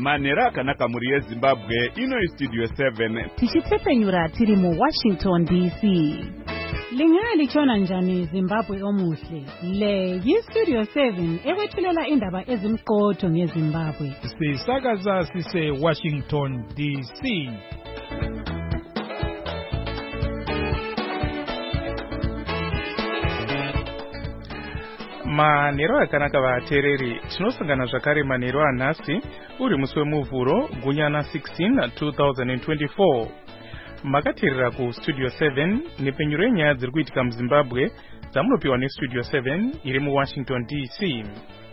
manhero akanaka muri yezimbabwe ino Studio 7 tichitsepenyura tiri mu Washington DC. Lingalitshona njani Zimbabwe omuhle? Le yi-Studio 7 ekwethulela indaba ezimqotho ngeZimbabwe. Sisakaza sise Washington DC. Manhero akanaka vateereri, tinosangana zvakare manhero anhasi uri musi wemuvhuro gunyana 16 2024. Makateerera ku Studio 7 nepenyuro yenyaya dziri kuitika muZimbabwe dzamunopiwa neStudio 7 iri mu Washington DC.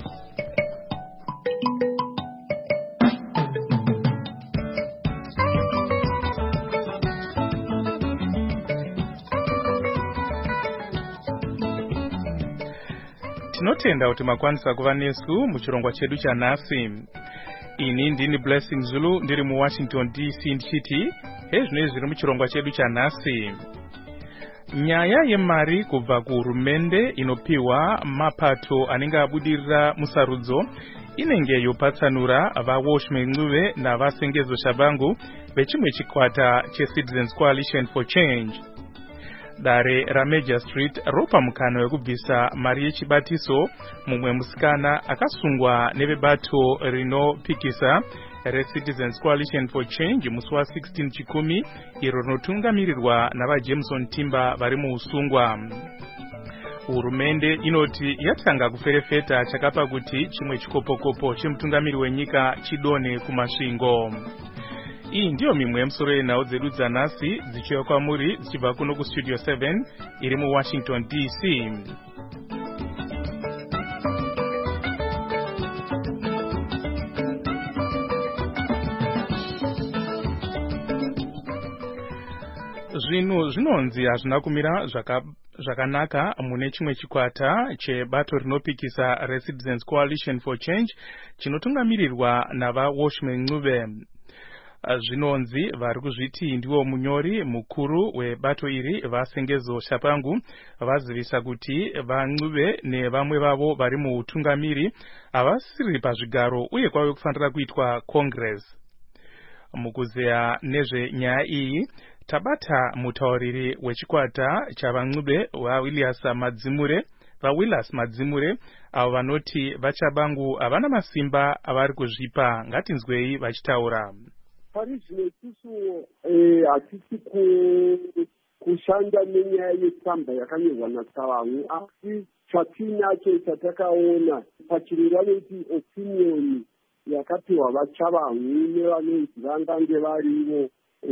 Tinotenda kuti makwanisa kuva nesu muchirongwa chedu chanhasi. Ini ndini Blessing Zulu ndiri mu Washington DC ndichiti hezvinoi zviri muchirongwa chedu chanhasi. Nyaya yemari kubva kuhurumende inopiwa mapato anenge abudirira musarudzo inenge yopatsanura vaWashman Ncube navaSengezo Shabangu vechimwe chikwata cheCitizens Coalition for Change. Dare raMajor Street ropa mukana wekubvisa mari yechibatiso mumwe musikana akasungwa nevebato rinopikisa reCitizens Coalition for Change musi wa16 chikumi iro rinotungamirirwa navaJameson Timber vari muusungwa. Hurumende inoti yatanga kuferefeta chakapa kuti chimwe chikopokopo chemutungamiri wenyika chidone kumasvingo. Iyi ndiyo mimwe yemusoro yenhau dzedu dzanhasi dzichiuya kwamuri dzichibva kuno kuStudio 7 iri mu Washington DC. Zvinhu zvinonzi hazvina kumira zvakanaka mune chimwe chikwata chebato rinopikisa reCitizens Coalition for Change chinotungamirirwa navaWashman Ncube. Zvinonzi vari kuzviti ndiwo munyori mukuru webato iri vaSengezo Shabangu vazivisa kuti vaNcube nevamwe vavo vari muutungamiri havasiri pazvigaro uye kwave kufanira kuitwa Congress. Mukuzeya nezvenyaya iyi tabata mutauriri wechikwata chavaNcube vaWillas Madzimure avo vanoti vaChabangu havana masimba avari kuzvipa. Ngatinzwei vachitaura. Pari zvino isusu hatisi kushanda nenyaya yetsamba yakanyorwa naChabangu, asi chatinacho chatakaona pachiriro vanoiti opinion yakapiwa vaChabangu nevanonzi vangange varivo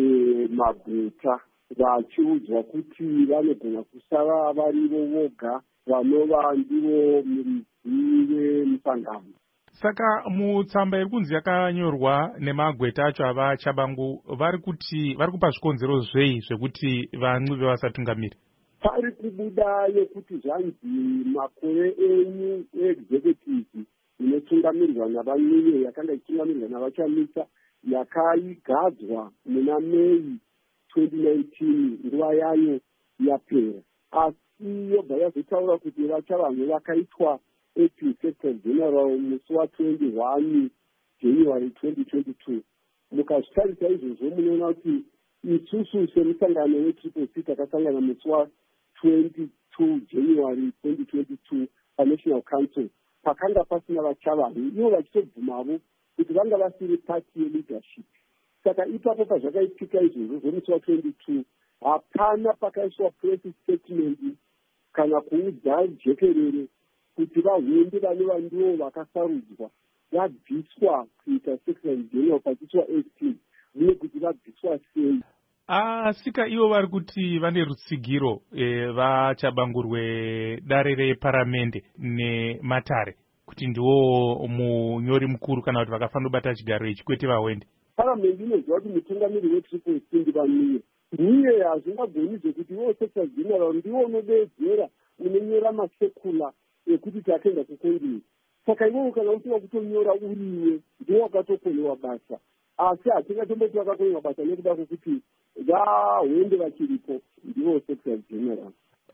maguta vachiudzwa kuti vanogona kusava varivo voga vanova ndivo muridzi wemusangano. Saka mutsamba iri kunzi yakanyorwa nemagweta acho avaChabangu vari kupa zvikonzero zvei zvekuti vaNcube vasatungamiri? Pari kubuda yekuti zvanzi makore enyu executive inotungamirirwa navaNcube yakanga ichitungamirirwa navaChamisa yakaigadzwa muna May 2019 nguva yayo yapera, asi yobva yazotaura kuti vaChabangu vakaitwa Secretary General musi wa21 January 2022. Mukazvitarisa izvozvo munoona kuti isusu semusangano weCCC takasangana musi wa22 January 2022 paNational Council pakanga pasina vaChabangu, ivo vachitobvumavo kuti vanga vasiri party yeLeadership. Saka ipapo pazvakaitika izvozvo zvomusi wa22 hapana pakaiswa press statement kana kuudza jekerere kuti vahundi vanova ndivo vakasarudzwa vabviswa kuita Secretary General pachiswa 18 uye kuti vabviswa sei. Sika ivo vari kuti vane rutsigiro vaChabangu rwedare reparamende nematare kuti ndiwo munyori mukuru kana kuti vakafanira kubata chigaro ichi kwete vaHwende. Paramende inoziva kuti mutungamiri weTriple C ndivaniye uye hazvingagoni zvekuti ivo Secretary General ndiwo unodedzera unonyora masekula ekuti takaenda kukongresi. Saka ivo kana usiwa kutonyora uriwe ndiwo wakatokonewa basa, asi hatingatomboti vakakonewa basa nekuda kwokuti vaHwende vachiripo ndivo Secretary General.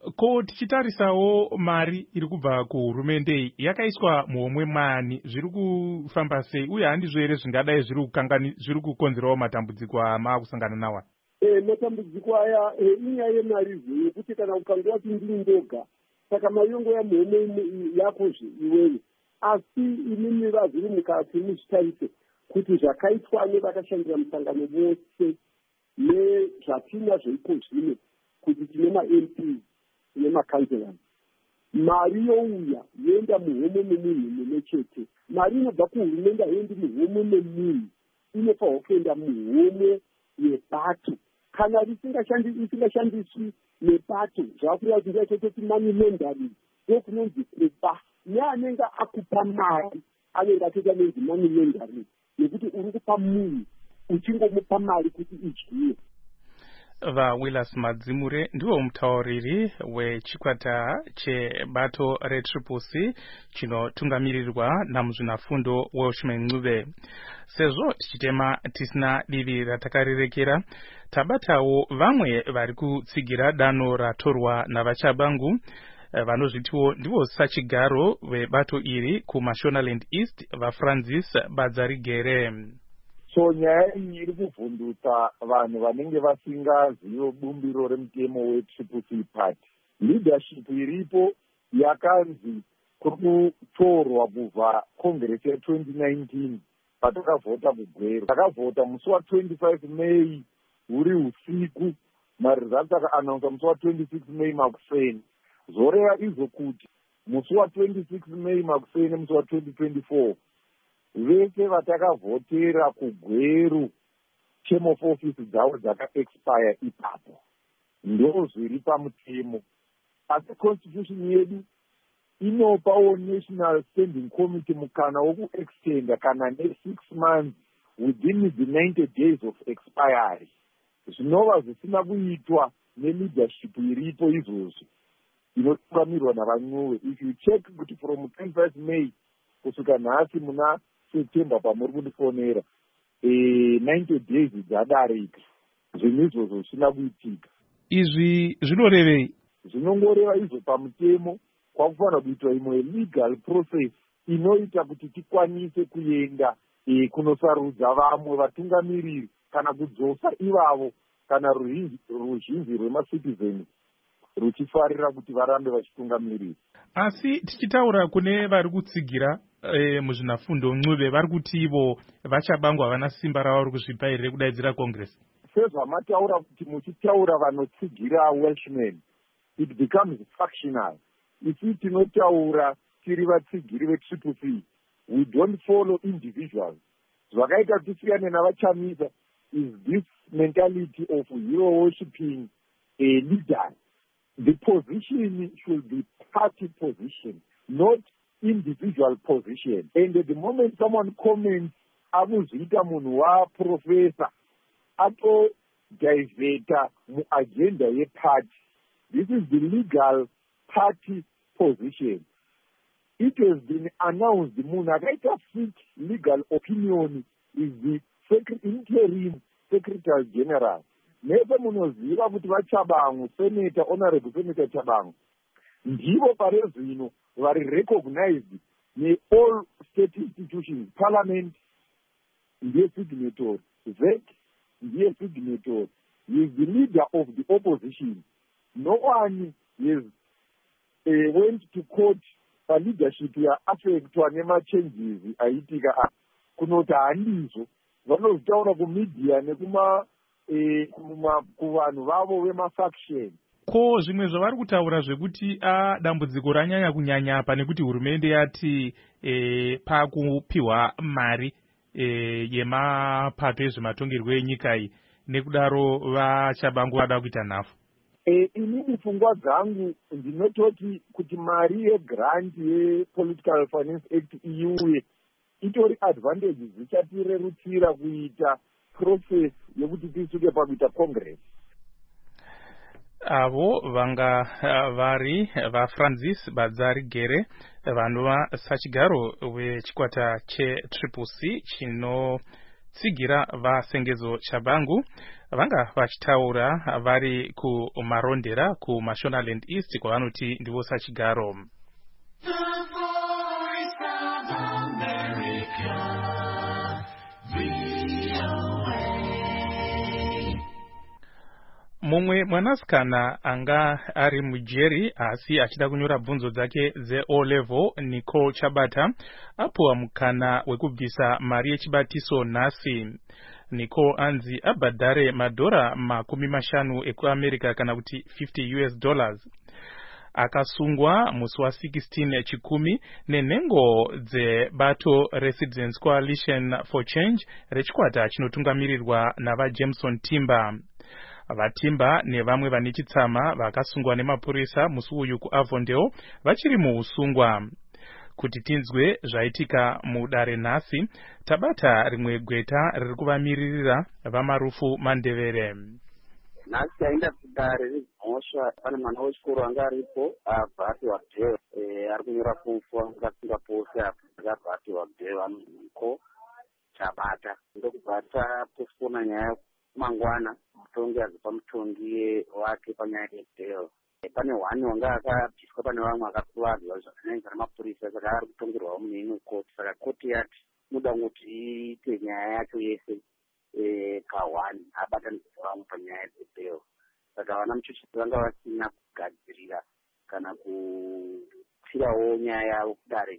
Ko tichitarisawo mari iri kubva kuhurumende yakaiswa muhomwe mani, zviri kufamba sei uye handizvo here zvingadai zviri kukonzerawo matambudziko amakusangana nawo? Matambudziko aya inyaya yemari yekuti kana ukanga wati ndiri ndoga saka mari yongoya muhomwe yakozve iwewe, asi inini vazviri mukati muchitarise kuti zvakaitwa nevakashandira musangano vose nezvatinazvo iko zvino kuti tine ma-MPs nemakanselors, mari youya yoenda muhomwe memunhu mumwe chete. Mari inobva kuhurumende haiendi muhomwe memunhu, inofanirwa kuenda muhomwe yebato. Kana isingashandiswi nebato zvakureva kuti ndiyachototi money laundering ndokunonzi kupa, neanenge akupa mari anenge atoita nenzi money laundering, nekuti uri kupa munhu uchingomupa mari kuti idyiwe. VaWillis Madzimure ndiwo mutauriri wechikwata chebato reTriple-C chinotungamirirwa namuzvinafundo Welshman Ncube. Sezvo tichitema tisina divi ratakarirekera, tabatawo vamwe vari kutsigira danho ratorwa navachabangu vanozvitiwo ndivo sachigaro vebato iri kuMashonaland East, vaFrancis Badzarigere. So nyaya iyi iri kuvhundutsa vanhu vanenge vasingazivo bumbiro remutemo weTriple-C party. Leadership iripo yakanzi kuri kutorwa kubva Congress ya2019 patakavhota kugwero. Takavhota musi wa25 May uri usiku, maresults akaannounce musi wa26 May makuseni. Zoreva izvo kuti musi wa26 May makuseni nemusi wa2024 vese vatakavhotera kugweru term of office dzavo dzakaexpire ipapo ndo zviri pamutemo. Asi constitution yedu inopawo National Standing Committee mukana wokuextenda kana ne6 months within the 90 days of expiry. Zvinova zvisina kuitwa neleadership iripo izvozvo inotungamirwa navaNcube. If you check kuti from 25 May kusvika nhasi muna September pamuri kundifonera 90 days dzadarika, zvinhu izvozvo zvisina kuitika. Izvi zvinorevei? Zvinongoreva izvo pamutemo kwakufanira kuitwa imwe legal process inoita kuti tikwanise kuenda kunosarudza vamwe vatungamiriri kana kudzosa ivavo kana ruzhinji rwemacitizens ruchifarira kuti varambe vachitungamiriri. Asi tichitaura kune vari kutsigira muzvinafundo Ncube vari kuti ivo vachabangu havana simba ravari kuzvipa here kudaidzira Congress. Sezvamataura kuti muchitaura vanotsigira Welshman, it becomes factional. Isi tinotaura tiri vatsigiri veTriple-C, we don't follow individuals. Zvakaita tisiyane navachamisa is this mentality of hero worshipping a leader. The position should be party position, not individual position. And at the moment someone comments, akuzviita munhu waprofessor, ato diveta muagenda yeparty. This is the legal party position. It has been announced, munhu akaita fit legal opinion is the interim secretary general. Nese munoziva kuti vaChabangu, Senator, Honorable Senator Chabangu, ndivo pare zvino vari recognized all state institutions. Parliament ndiye signatory, VEC ndiye signatory. He is the leader of the opposition. No one has went to court for leadership ya affectwa nema-changes aitika kunoti handizvo. Vanozvitaura kumedia nekuma kuvanhu vavo vemafaction. Ko zvimwe zvavari kutaura zvekuti dambudziko ranyanya kunyanya apa nekuti hurumende yati pakupiwa mari yemapato ezvematongerwo enyika iyi, nekudaro vaChabangu vada kuita nhafu. Inini pfungwa dzangu ndinototi kuti mari yegrant yePolitical Finance Act iuye itori advantages dzichatirerukira kuita process yekuti tisuke pakuita Congress. Avo vanga vari vaFrancis Badzarigere vanova sachigaro wechikwata cheTriple-C tsigira vasengezo Shabangu vanga vachitaura vari kumarondera kuMashonaland East kwavanoti ndivo sachigaro. Mumwe mwanasikana anga ari mujeri asi achida kunyora bvunzo dzake ze-O level Nicole Chabata apuwa mukana wekubvisa mari yechibatiso nhasi. Nicole anzi abhadhare madhora $50 ekuAmerica kana kuti $50. Akasungwa musi wa16 chikumi nenhengo dzebato Residents Coalition for Change rechikwata chinotungamirirwa navaJameson Timber. Vatimba nevamwe vane chitsama vakasungwa nemapurisa musi uyu kuAvondale vachiri muusungwa. Kuti tinzwe zvaitika mudare nhasi, tabata rimwe gweta riri kuvamiririra vaMarufu Mandevere. Nhasi aenda kudare rezimhosva pane mwana wechikoro anga aripo abva ati wabdeo ari kunyora pfumfu angasunga pose abva ati wabdeo aniko Chabata ndokubva tapostpona nyaya mangwana mutongi azopa mutongi wake panyaya yebdeo. Pane wani wanga akabviswa pane vamwe akakuvadzwa zvakanyanya namapurisa saka ari kutongerwawo mune imwe koti. Saka koti yati muda kuti iite nyaya yacho yese kawani abatanidzwa vamwe panyaya yebdeo. Saka vana muchuchisi vanga vasina kugadzirira kana kupfirawo nyaya yavo kudare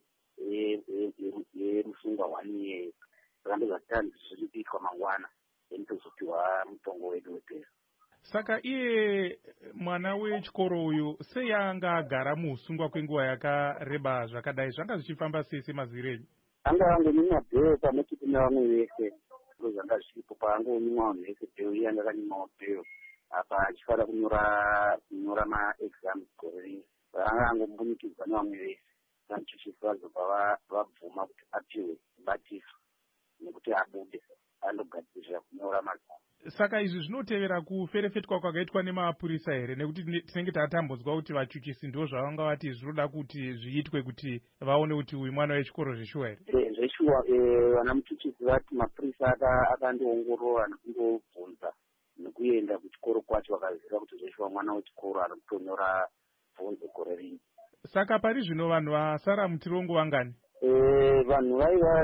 yemusungwa wani iyeyo. Saka ndozvatitanzi zviri kuitwa mangwana etozopiwa mutongo wedu webdeo. Saka iye mwana wechikoro uyu sei anga agara muusungwa kwenguva yakareba zvakadai, zvanga zvichifamba sei semaziviro enyu? Anga angonyimwa bheo pamwe chete nevamwe vese zvanga zviripo paangonyimwa vanhu vese bheo iye anga akanyimwawo bheo apa achifara kunyora maexams gore rino. Anga angombunikidzwa nevamwe vese vamuchuchisi vazobva vabvuma kuti apiwe batiso nekuti abude andogadzirira kunyora mazama. Saka izvi zvinotevera kuferefetwa kwakaitwa nemapurisa here, nekuti tinenge tatambudzwa kuti vachuchisi ndo zvavanga vati zvinoda kuti zviitwe kuti vaone kuti uyu mwana wechikoro zveshuwa here? Zveshuwa. Vana muchuchisi vati mapurisa akandiongorora nekundobvunza nekuenda kuchikoro kwacho vakaziva kuti zveshuwa mwana wechikoro ari kutonyora bvunzo gore rino. Saka pari zvino vanhu vasara mutirongo vangani? Vanhu vaiva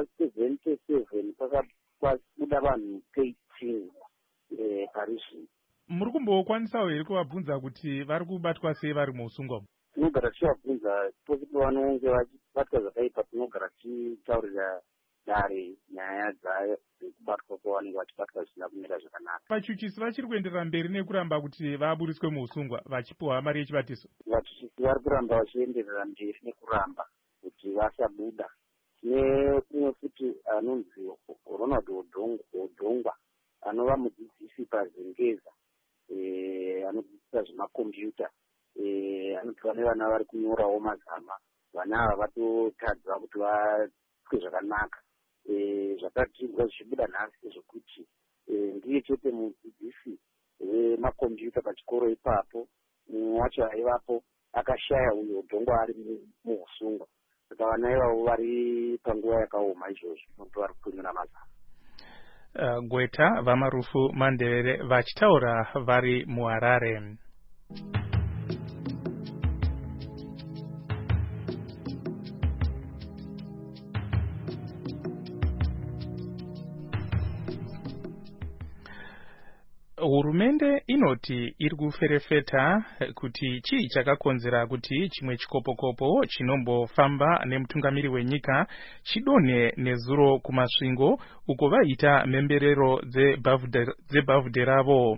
77 pakabuda vanhu 18 pari zvino. Muri kumbokwanisawo here kuvabvunza kuti vari kubatwa sei vari muusungwa umu? Tinogara tichivabvunza pose pavanonge vachibatwa zvakaipa, tinogara tichitaurira dare nyaya dzayo dzekubatwa kwavanenge vachibatwa zvisina kumira zvakanaka. Vachuchisi vachiri kuenderera mberi nekuramba kuti vaburiswe muusungwa vachipiwa mari yechibatiso? Vachuchisi vari kuramba vachienderera mberi nekuramba kuti vasabuda. Tine umwe futi anonzi Ronald Odongwa anova mudzidzisi paZengeza anodzidzisa zvemakombiyuta. Anotora nevana vari kunyorawo mazama. Vana ava vatotadzwa kuti vaitwe zvakanaka. Zvakadzirwa zvichibuda nhasi zvokuti ndiye chete mudzidzisi wemakombiyuta pachikoro ipapo. Mumwe wacho aivapo akashaya uyo Odongwa ari muusungwa. Saka vana ivavo vari panguva yakaoma izvozvo nokuti vari kunyora mazama. Gweta vaMarufu Mandevere vachitaura vari muHarare. Hurumende inoti iri kuferefeta kuti chii chakakonzera kuti chimwe chikopokopo chinombofamba nemutungamiri wenyika chidonhe nezuro kumasvingo uko vaita mhemberero dzebhavhudhe ravo.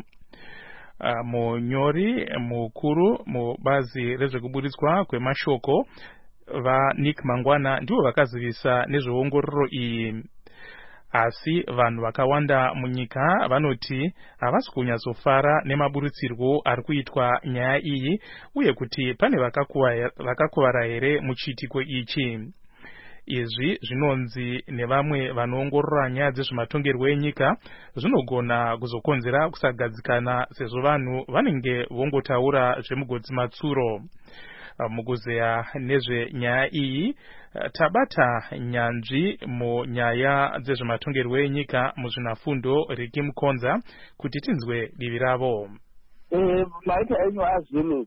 Munyori mukuru mubazi rezvekuburitswa kwemashoko vaNick Mangwana ndivo vakazivisa nezveongororo iyi. Asi vanhu vakawanda munyika vanoti havasi kunyatsofara nemaburutsirwo ari kuitwa nyaya iyi uye kuti pane vakakuvara here muchiitiko ichi. Izvi zvinonzi nevamwe vanoongorora nyaya dzezvematongerwo enyika zvinogona kuzokonzera kusagadzikana sezvo vanhu vanenge vongotaura zvemugodzi matsuro. mukuzeya nezvenyaya iyi tabata nyanzvi munyaya dzezvematongerwo enyika muzvinafundo Ricky Mukonza kuti tinzwe divi ravo. Maita enyu aZulu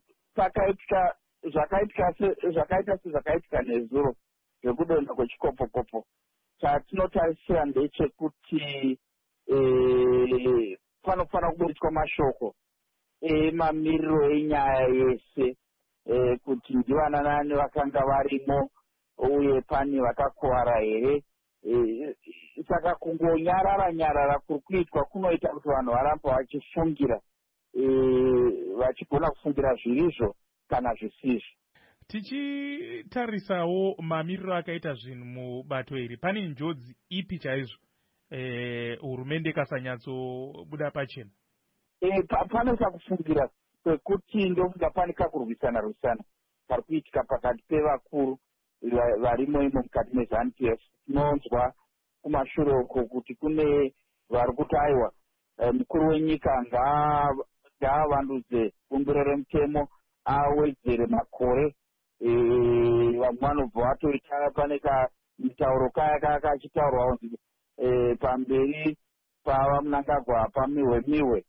zvakaitika nezuro zvekudonha kwechikopokopo chatinotarisira ndechekuti panofanira kuburiswa mashoko emamiriro enyaya yese kuti ndivana nani vakanga varimo uye pani vakakuwara here. Saka kungonyarara kuri kuitwa kunoita kuti vanhu varamba vachifungira vachigona kufungira zvirizvo kana zvisizvo. Tichitarisawo mamiriro akaita zvinhu mubato iri, pane njodzi ipi chaizvo hurumende ikasanyatsobuda pachena? Panoita kufungira kwekuti ndokunga pane kakurwisana pari kuitika pakati pevakuru varimo imo mukati meZANU-PF. Tinonzwa kumashure uko kuti kune vari kuti aiwa mukuru wenyika ngaavandudze bumbiro remutemo awedzere makore. Vamwe vanobva vatoita pane kamitauro kaya kachitaurwa kunzi pamberi pavamunangagwa pamiwe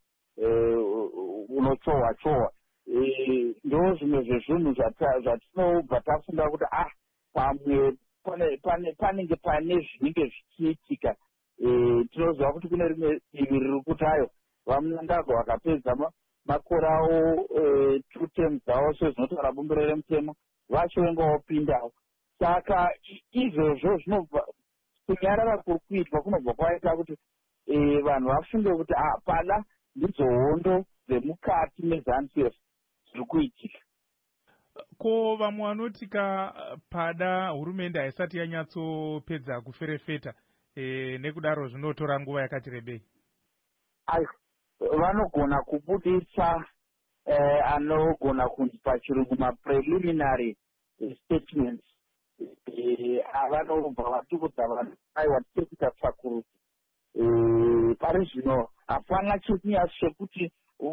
unochohwa. Ndo zvimwe zvezvinhu zvatinobva tafunga kuti pamwe panenge pane zvinenge zvichiitika. Tinoziva kuti kune rimwe divi riri kuti ayo vamunangagwa vakapedza makore avo 2 terms dzavo sezvinotaura bumbiro remutemo vachivenga vopindawo. Saka izvozvo zvinobva kunyarara kuri kuitwa kunobva kwaita kuti vanhu vafunge kuti pana ndidzo hondo dzemukati meZANU-PF zviri kuitika. Ko vamwe vanotika pada hurumende haisati yanyatsopedza kuferefeta nekudaro zvinotora nguva yakati rebei? Vanogona kubudisa anogona kunzi pachirungu mapreliminary statements. Vanobva vatukudza vanhu aiwa tekuita tsvakurudzo. Pari zvino hapana chinyasi chekuti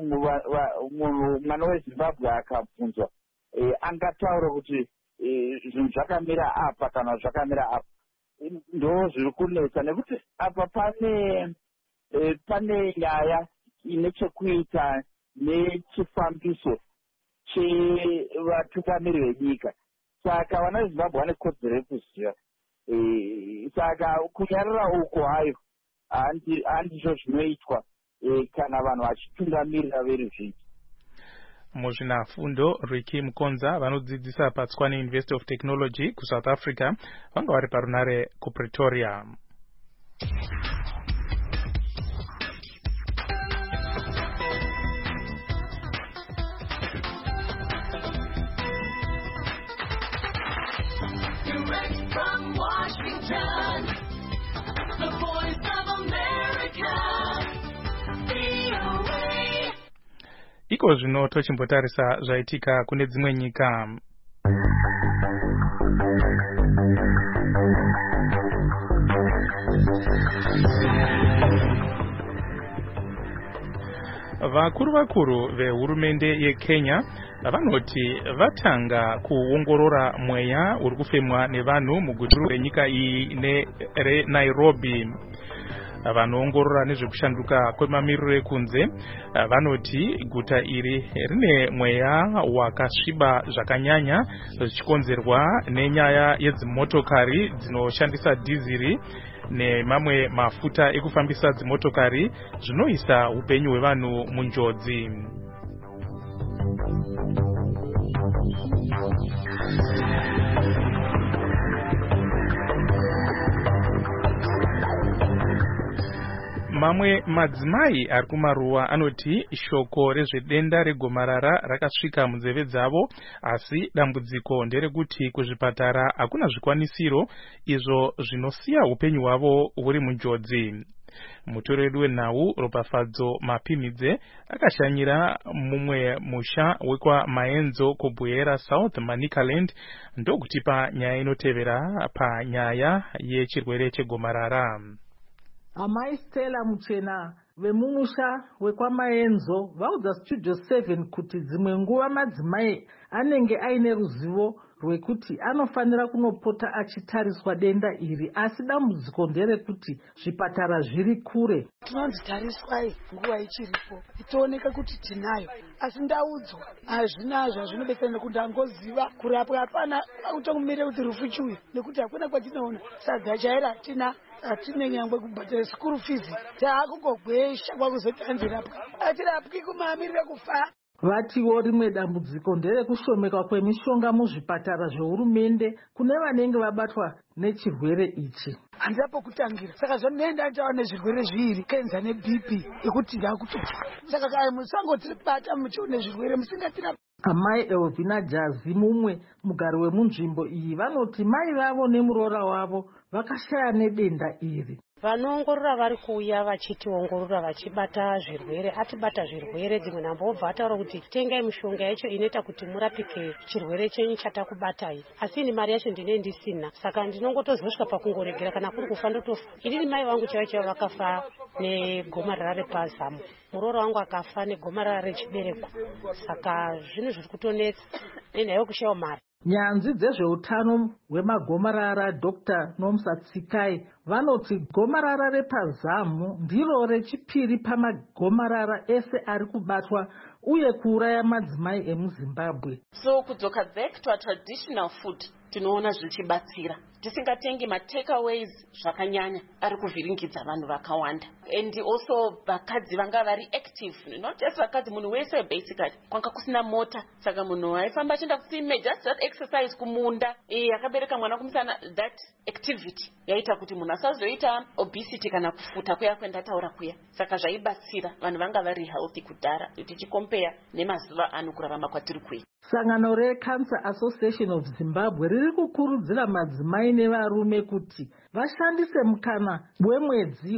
mwana weZimbabwe akabvunzwa angataura kuti zvinhu zvakamira apa kana zvakamira apa. Ndo zviri kunetsa nekuti apa pane nyaya ine chekuita nechifambiso chevatungamiri venyika. Saka vana veZimbabwe vane kodzero yekuziva. Saka kunyarara uko hayo handizvo zvinoitwa kana vanhu vachitungamirira veruzhinji. Muzvinafundo Ricky Mukonza vanodzidzisa paTswane University of Technology kuSouth Africa vanga vari parunare kuPretoria. Iko zvino tochimbotarisa zvaitika kune dzimwe nyika. Vakuru vehurumende yeKenya vanoti vatanga kuongorora mweya uri kufemwa nevanhu muguta renyika iyi neNairobi. Vanoongorora nezvekushanduka kwemamiriro ekunze vanoti guta iri rine mweya wakasviba zvakanyanya zvichikonzerwa nenyaya yedzimotokari dzinoshandisa dhiziri nemamwe mafuta ekufambisa dzimotokari zvinoisa upenyu hwevanhu munjodzi. Mamwe madzimai ari kumaruwa anoti shoko rezvedenda regomarara rakasvika munzeve dzavo, asi dambudziko nderekuti kuzvipatara hakuna zvikwanisiro izvo zvinosiya upenyu hwavo huri munjodzi. Mutoro wedu wenhau Ropafadzo Mapimidze akashanyira mumwe musha wekwa Maenzo kubuyera South Manicaland ndokutipa nyaya inotevera panyaya yechirwere chegomarara. Amai Stella Muchena vemumusha wekwamaenzo vaudza Studio 7 kuti dzimwe nguva madzimai anenge aine ruzivo rwekuti anofanira kunopota achitariswa denda iri, asi dambudziko nderekuti zvipatara zviri kure. Tinonzi tariswai nguva ichiripo itooneka kuti tinayo, asi ndaudzwa hazvina zvazvinobetsera nekuti angoziva kurapwa hapana, utongomire kuti rufu chuyu nekuti hakuna kwatinoona sadza chaira hatine nyangwe kubhadhara school fees, taakungogwesha kwakuzoti anzirapwa atirapwi kumamirire kufa. Vatiwo rimwe dambudziko nderekushomeka kwemishonga muzvipatara zvehurumende kune vanenge vabatwa nechirwere ichi. Handira pokutangira, saka zvonenda ndawa nezvirwere zviviri, kenza neBP, yekuti ndakutofa. Saka kaya musangotibata muchione zvirwere musingatirapa. Amai Elvina Jazi, mumwe mugari wemunzvimbo iyi, vanoti mai vavo nemuroora wavo vakashaya nedenda iri. Vanoongorora vari kuuya vachitiongorora vachibata zvirwere, atibata zvirwere dzimwe nambobva ataura kuti tengai mishonga yacho inoita kuti murapike chirwere chenyu chatakubatai, asi ini mari yacho ndine ndisina, saka ndinongotozosvika pakungoregera kana kuri kufa ndotofa. Inini mai vangu chaivo vakafa negomarara repazamu, muroora wangu akafa negomarara rechibereko, saka zvinhu zviri kutonetsa nenhau kushayiwa mari. Nyanzvi dzezveutano hwemagomarara Dr. Nomsa Tsikai vanoti gomarara repazamu ndiro rechipiri pamagomarara ese ari kubatwa uye kuuraya madzimai emuZimbabwe. So kudzoka back to a traditional food tinoona zvichibatsira, tisingatengi matakeaways zvakanyanya ari kuvhiringidza vanhu vakawanda, and also vakadzi vanga vari active, not just vakadzi, munhu wese basically kwanga kusina mota, saka munhu aifamba achienda kusime, just that exercise kumunda, akabereka mwana kumusana, that activity yaita kuti munhu asazoita obesity kana kufuta kuya kwendataura kuya, saka zvaibatsira vanhu vanga vari healthy kudhara tichikompea nemazuva ano kurarama kwatiri kuita. Sangano reCancer Association of Zimbabwe riri kukurudzira madzimai nevarume kuti vashandise mukana wemwedzi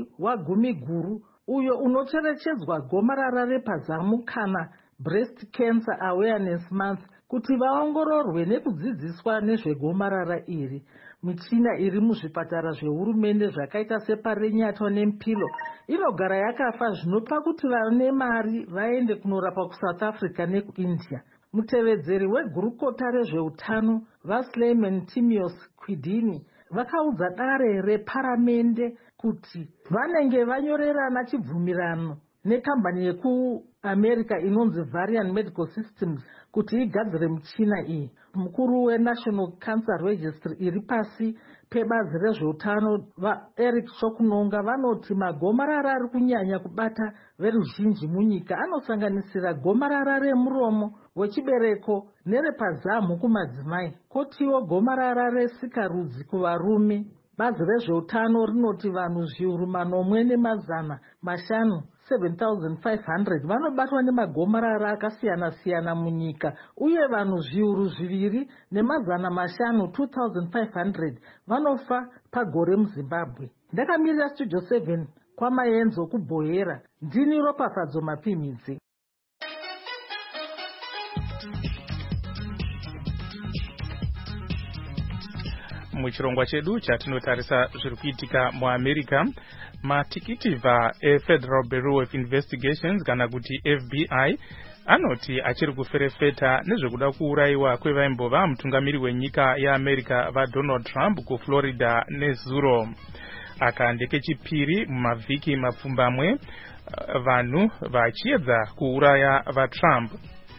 wa10 uyo unocherechedzwa gomarara repazamu kana Breast Cancer Awareness Month kuti vaongororwe nekudzidziswa nezvegomarara iri. Michina iri muzvipatara zvehurumende zvakaita sepaRenyato neMpilo inogara yakafa zvinopa kuti vane mari vaende kunorapwa kuSouth Africa nekuIndia. Mutevedzeri wegurukota rezveutano vaSlayman Timios Kwidini vakaudza dare reparamende kuti vanenge vanyorerana chibvumirano nekambani yekuAmerica inonzi Varian Medical Systems kuti igadzire michina iyi. Mukuru weNational Cancer Registry iri pasi pebazi rezveutano vaEric Shokunonga vanoti magomarara ari kunyanya kubata veruzhinji munyika anosanganisira gomarara remuromo, wechibereko nerepazamu kumadzimai, kotiwo gomarara resikarudzi kuvarume. Bazi rezveutano rinoti vanhu zviuru 405 7,500 vanobatwa nemagomarara akasiyana-siyana munyika, uye vanhu zviuru 2,500 2,500 vanofa pagore muZimbabwe. Ndakamirira Studio 7 kwamaenzo kuBhohera, ndini Ropafadzo Mapimidzi. Muchirongwa chedu chatinotarisa zviri kuitika muAmerica, matikiti vaFederal Bureau of Investigations kana kuti FBI anoti achiri kuferefeta nezvekuda kuurayiwa kwevaimbova mutungamiri wenyika yeAmerica vaDonald Trump kuFlorida nezuro. Aka ndekechipiri mumavhiki mapfumbamwe vanhu vachiedza kuuraya vaTrump.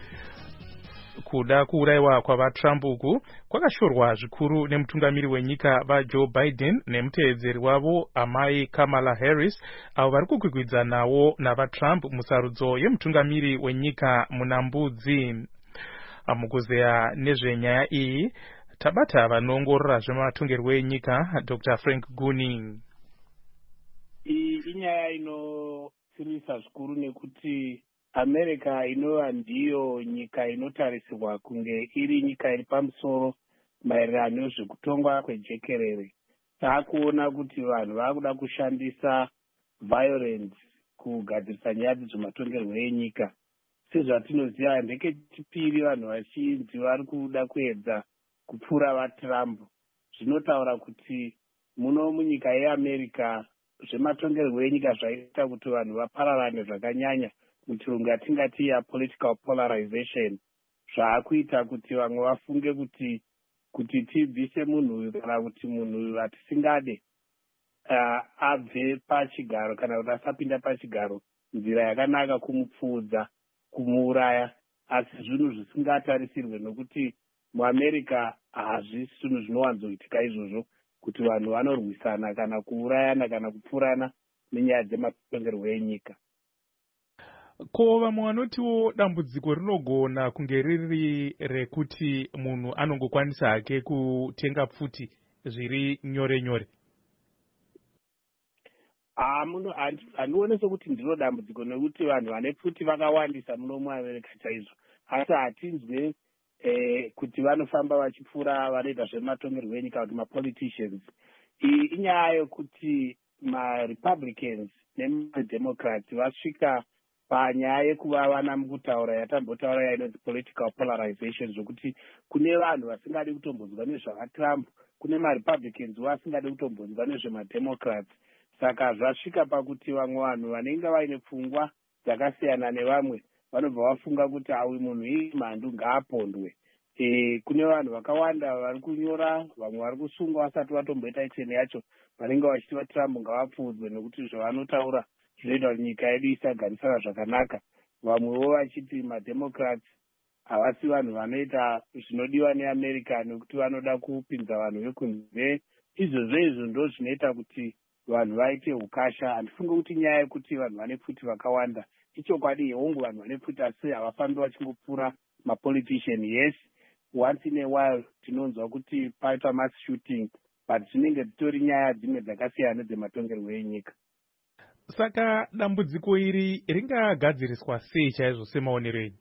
Kuda kuurayiwa kwavaTrump uku kwakashorwa zvikuru nemutungamiri wenyika vaJoe Biden nemuteedzeri wavo amai Kamala Harris, avo vari kukwikwidzana nawo navaTrump musarudzo yemutungamiri wenyika munambudzi. Mukuzeya nezvenyaya iyi tabata vanoongorora zvematongerwo enyika Dr. Frank Gooning. Iyi inyaya inotsimisa zvikuru nekuti America inova ndiyo nyika inotarisirwa kunge iri nyika iri pamusoro maererano nezvekutongwa kwejekerere. Taakuona kuti vanhu vakuda kushandisa violence kugadzirisa nyaya dzezvematongerwo enyika. Sezvatinoziva ndekechipiri vanhu vazhinji vari kuda kuedza kupfuura vaTrump. Zvinotaura kuti muno munyika yeAmerica zvematongerwo enyika zvaita kuti vanhu vapararane zvakanyanya muchirungu yatingati yapolitical polarization, zvaakuita kuti vamwe vafunge kuti tibvise munhu uyu kana kuti munhu uyu hatisingade abve pachigaro kana kuti asapinda pachigaro, nzira yakanaka kumupfuudza, kumuuraya. Asi zvinhu zvisingatarisirwe nokuti muamerica hazvisi zvinhu zvinowanzoitika izvozvo, kuti vanhu vanorwisana kana kuurayana kana kupfurana nenyaya dzematongerwo enyika. Ko vamwe vanotiwo dambudziko rinogona kunge riri rekuti munhu anongokwanisa hake kutenga pfuti zviri nyore nyore. Handione sekuti ndiro dambudziko nekuti vanhu vane pfuti vakawandisa muno muamerica chaizvo, asi hatinzwe kuti vanofamba vachipfuura vanoita zvematongerwo enyika kuti mapoliticians. Iyi inyaya yokuti marepublicans nemademocrats vasvika panyaya yekuva vana mukutaura yatambotaura yainonzi political polarization, zvokuti kune vanhu vasingadi kutombonzwa nezvavatrump, kune marepublicans vasingadi kutombonzwa nezvemademocrats. Saka zvasvika pakuti vamwe vanhu vanenge vaine pfungwa dzakasiyana nevamwe vanobva vafunga kuti uyu munhu iyi mhandu ngaapondwe. Kune vanhu vakawanda vari kunyora, vamwe vari kusungwa vasati vatomboita iteni yacho, vanenge vachiti vatrump ngavapfuudzwe nekuti zvavanotaura zvinoita kuti nyika yedu isagarisana zvakanaka. Vamwewo vachiti mademocrats havasi vanhu vanoita zvinodiwa neamerica nekuti vanoda kupinza vanhu vekunze. Izvozvo ndo zvinoita kuti vanhu vaite ukasha. Handifunge kuti nyaya yekuti vanhu vane pfuti vakawanda ichokwadi hongu, vanhu vane pfuti, asi havafambi vachingopfuura mapolitician. Yes, once in a while tinonzwa kuti paita mass shooting, but dzinenge dzitori nyaya dzimwe dzakasiyana dzematongerwo enyika. Saka dambudziko iri ringagadziriswa sei chaizvo semaonero enyu?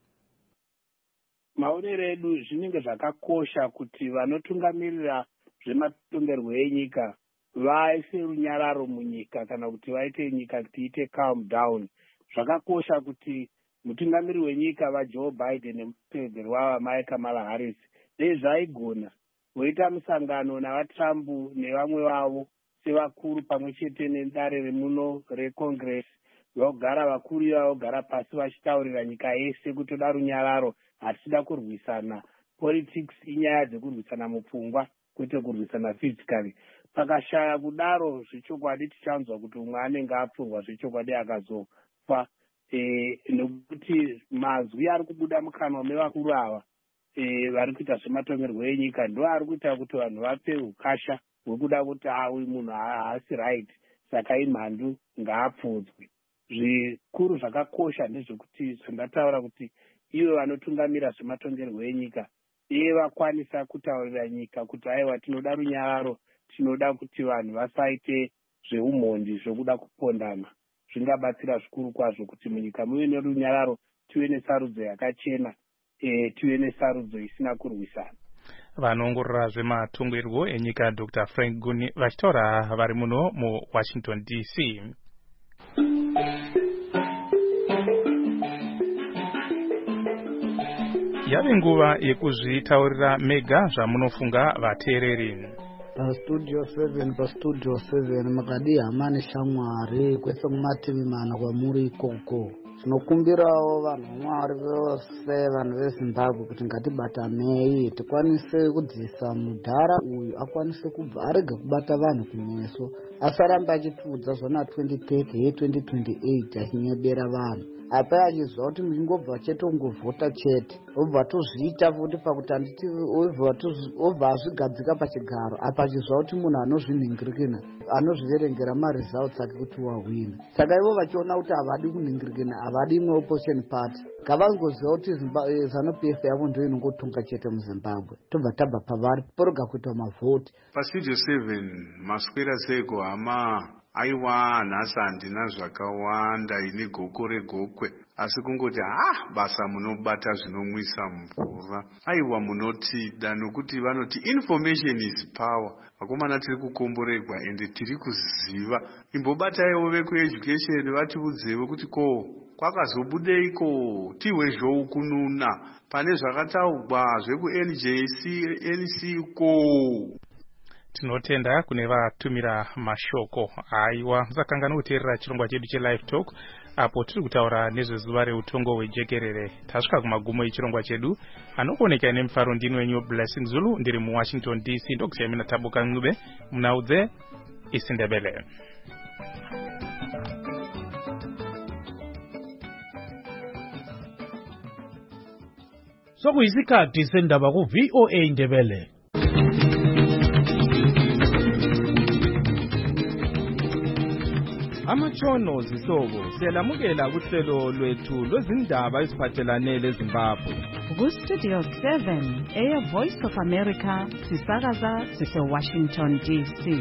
Maonero edu zvinenge zvakakosha kuti vanotungamirira zvematongerwo enyika vaise runyararo munyika, kana kuti vaite nyika kuti iite calm down. Zvakakosha kuti mutungamiri wenyika vaJoe Biden nemutevedzeri wavo Mai Kamala Harris dei zvaigona voita musangano navatrump nevamwe vavo sevakuru pamwe chete nedare remuno recongress, vogara vakuru ivavo vogara pasi vachitaurira nyika yese kuti toda runyararo, hatisida kurwisana. Politics inyaya dzekurwisana mupfungwa kwete kurwisana physically. Pakashaya kudaro zvechokwadi tichanzwa kuti umwe anenge apfungwa zvechokwadi akazofa, nekuti mazwi ari kubuda mukanwa mevakuru ava vari kuita zvematongerwo enyika ndo ari kuita kuti vanhu vape ukasha hwekuda kuti uyu munhu haasi right, saka imhandu ngaapfuudzwe. Zvikuru zvakakosha ndezvekuti zvandataura kuti ivo vanotungamira zvematongerwo enyika vakwanisa kutaurira nyika kuti aiwa tinoda runyararo, tinoda kuti vanhu vasaite zveumhondi zvokuda kupondana. Zvingabatsira zvikuru kwazvo kuti munyika muve nerunyararo, tive nesarudzo yakachena, tive nesarudzo isina kurwisana. Vanoongorora zvematongerwo enyika Dr. Frank Guni vachitaura vari muno muWashington DC. Yave nguva yekuzvitaurira mega zvamunofunga vateereri. Studio 7 makadi hamani shamwari kwese kumativi mana kwamuri ikoko. Tinokumbirawo vanhu Mwari vose, vanhu veZimbabwe kuti ngatibatanei tikwanise kudzisa mudhara uyu akwanise kubva arege kubata vanhu kumeso, asaramba achipfuudza zvona 2030 2028 achinyebera vanhu. Apa achizwa kuti mungobva chete ungovhota chete, obva tozviita futi pakuti handiti obva azvigadzika pachigaro. Apa achizwa kuti munhu anozvinhingirikina, anozviverengera maresults ake kuti wahwina. Saka ivo vachiona kuti havadi kunhingirikina, havadi imwe opposition party, ngavangoziva kuti ZANU-PF yavo ndo inongotonga chete muZimbabwe. Tobva tabva pavari poroga kuita mavhoti. Pastudio 7 maswera seko hama aiwa nhasi handina zvakawanda ine goko regokwe, asi kungoti basa munobata zvinomwisa mvura. Aiwa munotida nokuti vanoti information is power. Vakomana tiri kukomborerwa ende tiri kuziva. Imbobataiwo vekueducation vatiudzewo kuti ko kwakazobudeiko tihwezvou kununa pane zvakataurwa zvekuNJC NC ko. tinotenda kune vatumira mashoko. Aiwa, musakangana kuteerera chirongwa chedu che-Live Talk apo tiri kutaura nezvezuva reutongo hwejekerere. Tasvika kumagumo echirongwa chedu. Anokuoneka nemufaro ndini wenyu Blessing Zulu, ndiri muWashington DC. Ndokusiyai mina Tabuka Ncube munaudze isiNdebele. Sokuyisikhathi sendaba ku-VOA Indebele. Amatshono zihlobo siyalamukela kuhlelo lwethu lwezindaba eziphathelane leZimbabwe. Ku-Studio 7 Air Voice of America sisakaza sise-Washington DC.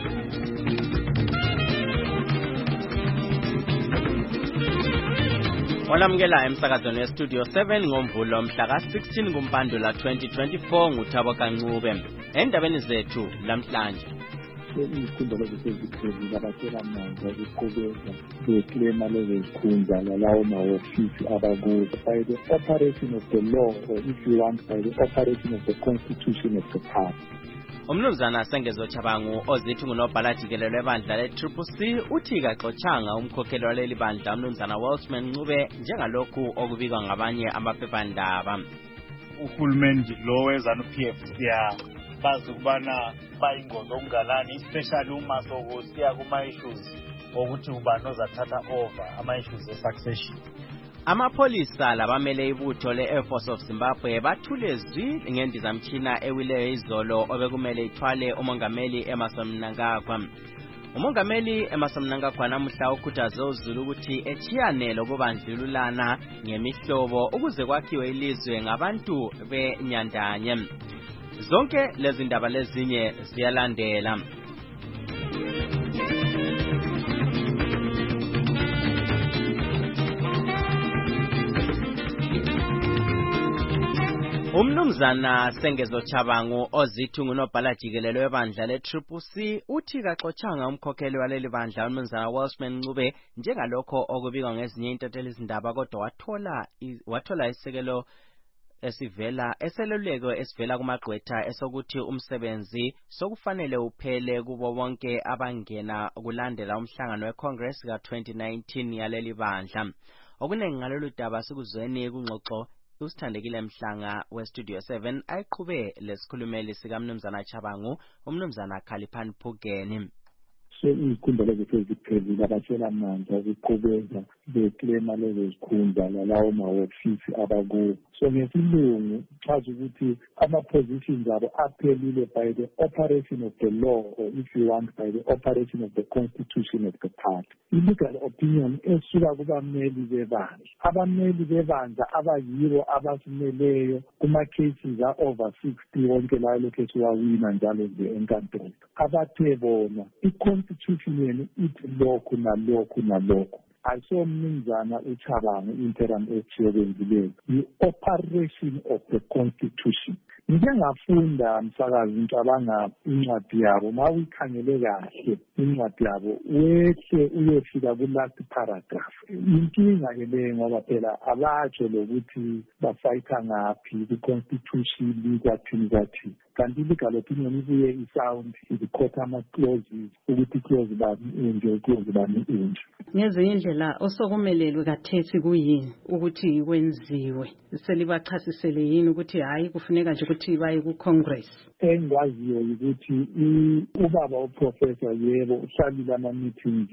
Olamukela emsakazweni weStudio 7 ngoMvulo mhla ka-16 kuMpandula 2024 nguThaboka Ncube. Endabeni zethu lamhlanje. Izikhundla lezisezikhulu labatshela manje ukuqhubeka beklema lezikhundla lalawo mahhovisi abakuzo by the operation of the law, or if you want, by the operation of the constitution of the party. Umnumzana Sengezo Chabangu ozithi ngunobhala jikelele webandla le-CCC uthi kaxotshanga umkhokheli waleli bandla umnumzana Welshman Ncube njengalokhu okubikwa ngabanye amaphephandaba. Uhulumeni lo weZANU-PF bazi ukubana bayingozi okungalani, especially uma sokusiya kuma-issues wokuthi ubani ozathatha over ama-issues e-succession. Amapholisa labamele ibutho le-Air Force of Zimbabwe bathule zwi ngendizamtshina ewileyo izolo obekumele ithwale umongameli Emmerson Mnangagwa. Umongameli Emmerson Mnangagwa namuhla ukhuthaze uZulu ukuthi echiyane lokubandlululana ngemihlobo ukuze kwakhiwe ilizwe ngabantu benyandanye. Zonke lezi ndaba lezinye ziyalandela. Umnumzana Sengezo Chabangu ozithi ngunobhala jikelele webandla le-CCC uthi kaxotshanga umkhokheli waleli bandla umnumzana Welshman Ncube njengalokho okubikwa ngezinye intatheli izindaba kodwa wathola isekelo eseluleko esivela kumagqwetha esokuthi umsebenzi sokufanele uphele kubo bonke abangena kulandela umhlangano weCongress ka-2019 yaleli bandla. Okuningi ngalolu daba sikuzweni kungxoxo usithandekile Mhlanga weStudio 7 ayiqhube lesikhulumeli sikaMnumzana Chabangu umnumzana Khaliphani Phugeni. Izikhundla leziseziphezulu abatshela manje ukuqhubeka beklema lezikhundla lalawo mahhovisi abakuwo. So ngesilungu chaza ukuthi ama-positions abo aphelile by the operation of the law, or if you want, by the operation of the constitution of the party. I-legal opinion esuka kubameli bebandla. Abameli bebandla abayibo abasimeleyo kuma-cases a-over 60 wonke layo lokhu esiwawina njalo nje enkantolo. Abathe bona i-constitution yenu ithi lokhu nalokhu nalokhu. Ayisomnumzana uChabangu interim echiyebenzileyo. I-operation of the constitution. Ngike ngafunda msakazi ngicabanga incwadi yabo mawuyikhangele kahle incwadi yabo wehle uyefika ku-last paragraph. Inkinga-ke leyo ngoba phela abatsho lokuthi bafayitha ngaphi ku-constitution kwathini. Kanti i-legal opinion ibuye isound izikhotha ama-clauses ukuthi clause bani enje clause bani enje. Ngezinye indlela osokumelelwe kathethi kuyini ukuthi kwenziwe selibachasisele yini ukuthi hayi kufuneka nje ukuthi baye ku-Congress. Engikwaziyo ukuthi ubaba uprofessor yebo uhlalile ama-meetings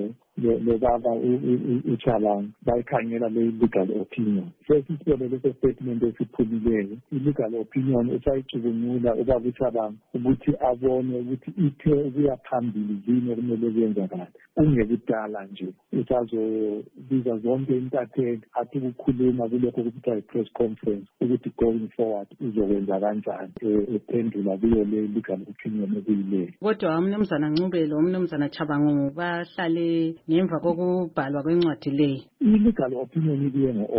lo baba uChabangu bayikhangela le-legal opinion. Sesisibone leso statement esiphumileyo i-legal opinion usayicubungula ubaba uChabangu ukuthi abone ukuthi ithe ukuya phambili yini okumele kwenzakala. Ungekudala nje usazobiza zonke intatheli athi ukukhuluma kulokho okuthiwa i-press conference ukuthi going forward uzokwenza kanjani ephendula kuyo le-legal opinion okuyileyo. Kodwa umnumzana Ncube lo umnumzana Chabangu bahlale ngemva kokubhalwa kwencwadi leyi. I-legal opinion ibuye ngo-August.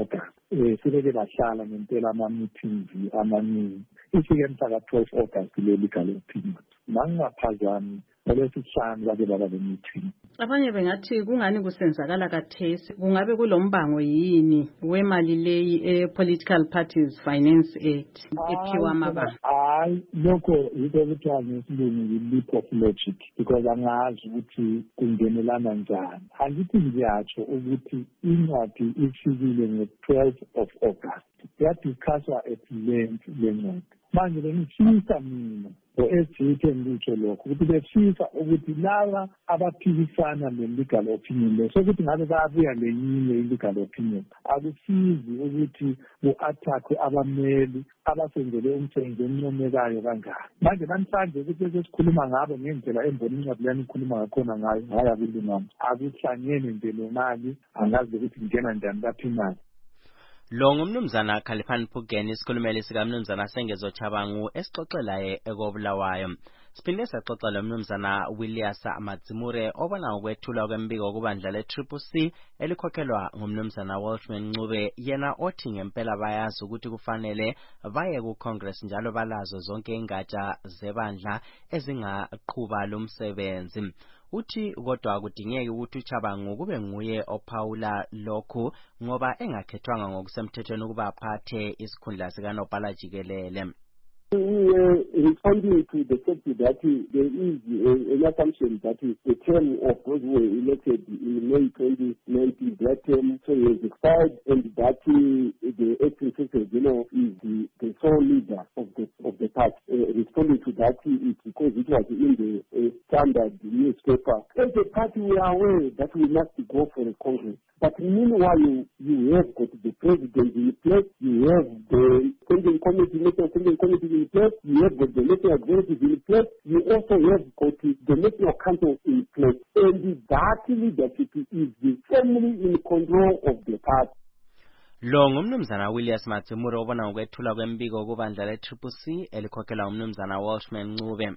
sileke bahlala ngempela ama-meetings amaningi ifike mhlaka 12 August le-legal opinion mangingaphazami ngolwesihlanu bake baba le-meeting. Abanye bengathi kungani kusenzakala kathesi kungabe kulombango yini wemali leyi e-Political Parties Finance Act ephiwa amabanga? Hayi lokho yiko kuthiwa ngesilungu yi-leap of logic because angazi ukuthi kungenelana njani. Angithi ngiyatsho ukuthi incwadi ifikile nge-12 of August yadiscusswa at length le ncwadi. Manje bengifisa mina o-SGT ngitsho lokho ukuthi befisa ukuthi laba abaphikisana le-legal opinion le sokuthi ngabe bayabuya lenye i-legal opinion akusizi ukuthi ku-attackwe abameli abasenzele umsebenzi omncomekayo kangaka. Manje namhlanje ukuthi sesikhuluma ngabo ngendlela embona incwadi lani ikhuluma ngakhona ngayo hhayi akulunganga akuhlangene nje le mali angazi ukuthi ngena njani lapha imali. Lo ngumnumzana Khaliphani Phugeni isikhulumeli sikamnumzana Sengezo Chabangu esixoxelaye ekobulawayo. Siphinde saxoxa lo mnumzana Willias Amadzimure obona ukwethula kwembiko kubandla le-CCC elikhokhelwa ngumnumzana Welshman Ncube yena othi ngempela bayazi ukuthi kufanele baye ku-Congress njalo balazo zonke ingatsha zebandla ezingaqhuba lo msebenzi. Uthi kodwa kudingeki ukuthi uChabangu kube nguye ophawula lokhu ngoba engakhethwanga ngokusemthethweni ukuba aphathe isikhundla sikanobhala jikelele. Responding to the fact that there is an assumption that the term of those who were elected in May 2019, that term so has expired, and that the acting secretary general is the sole leader of the party. Responding to that, it's because it was in the standard newspaper. As a party, we are aware that we must go for a congress. But meanwhile, you have got the president in place, you have the national committee in place, you have got the national executive in place, you also have got the national council in place. And that leadership is firmly in control of the party. Lo ngumnumzana Willias Amadzimure obona ukwethula kwembiko kubandla le-CCC elikhokhelwa umnumzana Welshman Ncube.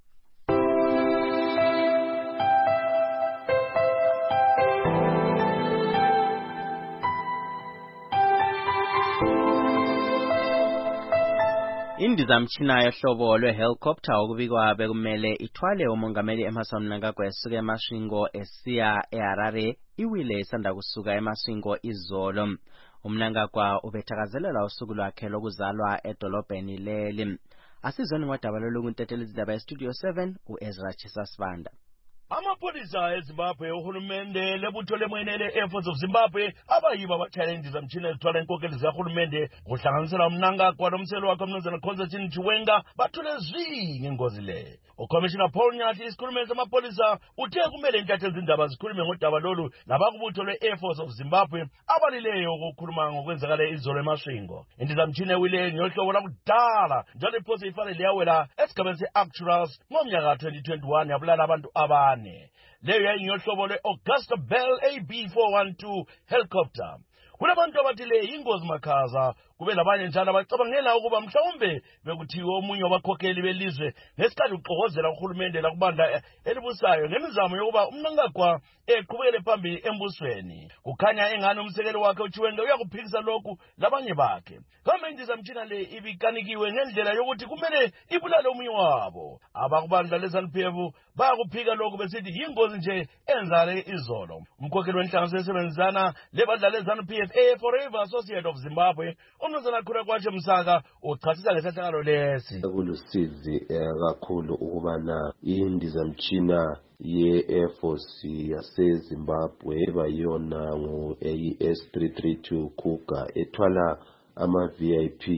Indizamtshina yohlobo lwe-helicopter okubikwa bekumele ithwale umongameli Emmerson Mnangagwa esuka eMasvingo esiya eHarare iwile isanda kusuka eMasvingo izolo. UMnangagwa ubethakazelela usuku lwakhe lokuzalwa edolobheni leli. Asizweni ngodaba lolungunteteli izindaba eStudio 7 uEzra Chisasibanda. Amapholisa eZimbabwe uhulumende lebutho lemwenele Air Force of Zimbabwe abayiba abatshayela indizamtshina ezithwala inkokeli zikahulumende kuhlanganisela uMnangagwa nomselo wakhe umnumzana Constantine Chiwenga bathule zwi ngengozi le. uCommissioner Paul Nyathi isikhulumeli samapholisa uthe kumele intatheli zindaba zikhulume ngodaba lolu nabakubutho lwe-Air Force of Zimbabwe abalileyo ukukhuluma ngokwenzakale izolo eMasvingo. Indizamtshina ewileyo ngeyohlobo lakudala njalo iphose ifanele yawela esigabeni se-Arcturus ngomnyaka 2021 yabulala abantu abane. Leyo yayingohlobo lwe-Augusta Bell AB412 helicopter. Kulabantu abathi le ingozi makhaza kube labanye njalo abacabangela ukuba mhlawumbe bekuthiwe omunye wabakhokheli belizwe ngesikhathi uxokozela uhulumende lakubandla elibusayo ngemizamo yokuba uMnangagwa eqhubekele phambili embusweni. Kukhanya engani umsekeli wakhe uChiwenga uyakuphikisa lokhu labanye bakhe. Kambe indizamtshina le ibikanikiwe ngendlela yokuthi kumele ibulale omunye wabo. Abakubandla leZANU-PF bayakuphika lokhu besithi yingozi nje enzale izolo. Umkhokheli wenhlanganiso esebenzisana lebandla leZANU-PF Forever Associate of Zimbabwe umnumzana Khurakwashe Msaka uchasisa ngesehlakalo lesi. Kulusizi kakhulu ukubana indizamtshina ye-Air Force yaseZimbabwe bayona ngu-AS332 Cougar ethwala ama-VIP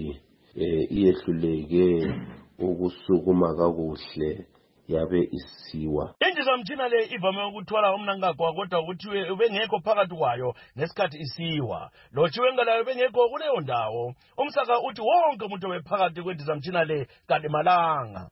iyehluleke ukusukuma kakuhle yabe isiwa. Indizamtshina le ivame ukuthwala uMnangagwa kodwa kuthiwe ubengekho phakathi kwayo ngesikhathi isiwa. Lo Chiwenga layo bengekho kuleyo ndawo. Umsaka uthi wonke umuntu obephakathi kwendizamtshina le kalimalanga.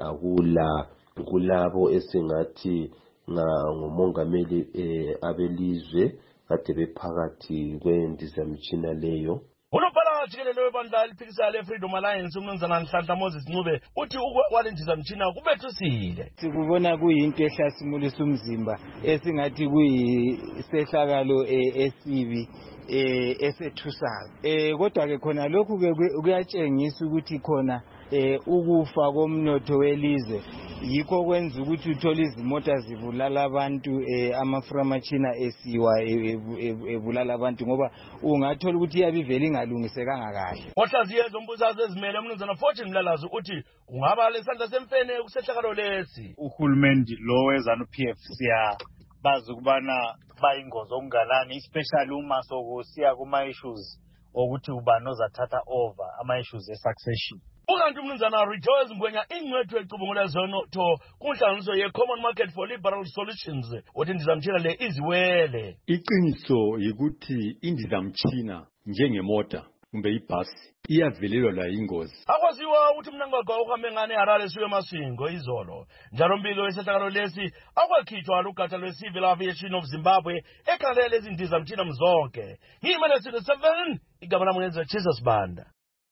Kulabo esingathi ngumongameli abelizwe kade bephakathi kwendizamtshina leyo. Unobhala jikelele webandla eliphikisa le-Freedom Alliance umnumzana Nhlanhla Moses Ncube uthi ukwale ndizamtshina kubethusile. Sikubona kuyinto ehlasimulisa umzimba esingathi kuyisehlakalo esibi esethusayo. Kodwa ke khona lokhu kuyatshengisa ukuthi khona ukufa komnotho welizwe yikho kwenza ukuthi uthola izimota zibulala abantu, amaframachina esiwa ebulala abantu, ngoba ungathola ukuthi iyabe ivele ingalungisekanga kahle. Ohlaziye zombusazwe ezimele umnumzana Fortune Mlalazi uthi kungaba lesandla semfene kusehlakalo lesi. Uhulumende lo weZANU-PF siyabazi ukubana bayingozi okunganani, especially uma sokusiya kuma-issues okuthi ubani ozathatha over ama-issues e-succession. Ukanti umnumzana Rejoice Ngwenya ingcwethu ecubungula zonotho kunhlanganiso ye-Common Market for Liberal Solutions uthi indizamtshina le iziwele. Iqiniso yikuthi indizamtshina njengemota kumbe ibhasi iyavelelwa la ingozi. Akwaziwa ukuthi mnangagwa uhambe ngane Harare siwe Masingo izolo. Njalo mbiko yesehlakalo lesi akwakhitshwa lugatsha lwe-Civil Aviation of Zimbabwe ekhalele izindizamtshina mzonke. Ngimele 7 igama lami ngenza Jesus Banda.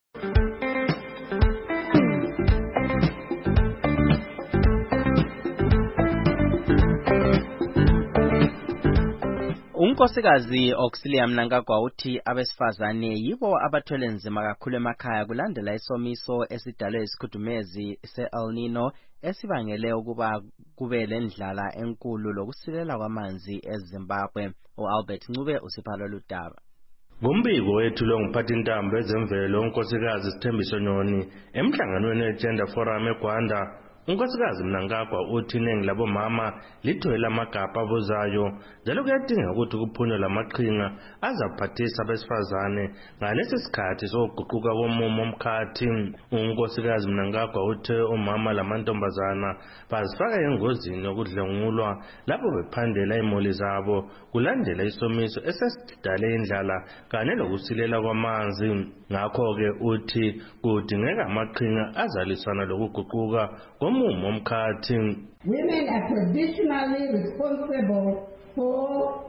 Unkosikazi Auxilia Mnangagwa uthi abesifazane yibo abathwele nzima kakhulu emakhaya kulandela isomiso esidalwe isikhudumezi se-El Nino esibangele ukuba kube lendlala enkulu lokusilela kwamanzi eZimbabwe. uAlbert Ncube usiphalo ludaba. Ngombiko wethulwe ngumphathintambo ezemvelo unkosikazi Sithembiso Nyoni emhlanganweni we-Gender Forum eGwanda, unkosikazi Mnangagwa uthi iningi labomama lithwele amagabha abuzayo njalo kuyadinga ukuthi kuphunywe lamaqhinga azaphathisa abesifazane ngalesi sikhathi sokuguquka komumo omkhathi. Unkosikazi Mnangagwa uthe omama lamantombazana bazifaka engozini yokudlengulwa lapho bephandela imoli zabo kulandela isomiso esesidale indlala kanye lokusilela kwamanzi. Ngakho-ke uthi kudingeka amaqhinga azalisana lokuguquka komumo omkhathi. Women are traditionally responsible for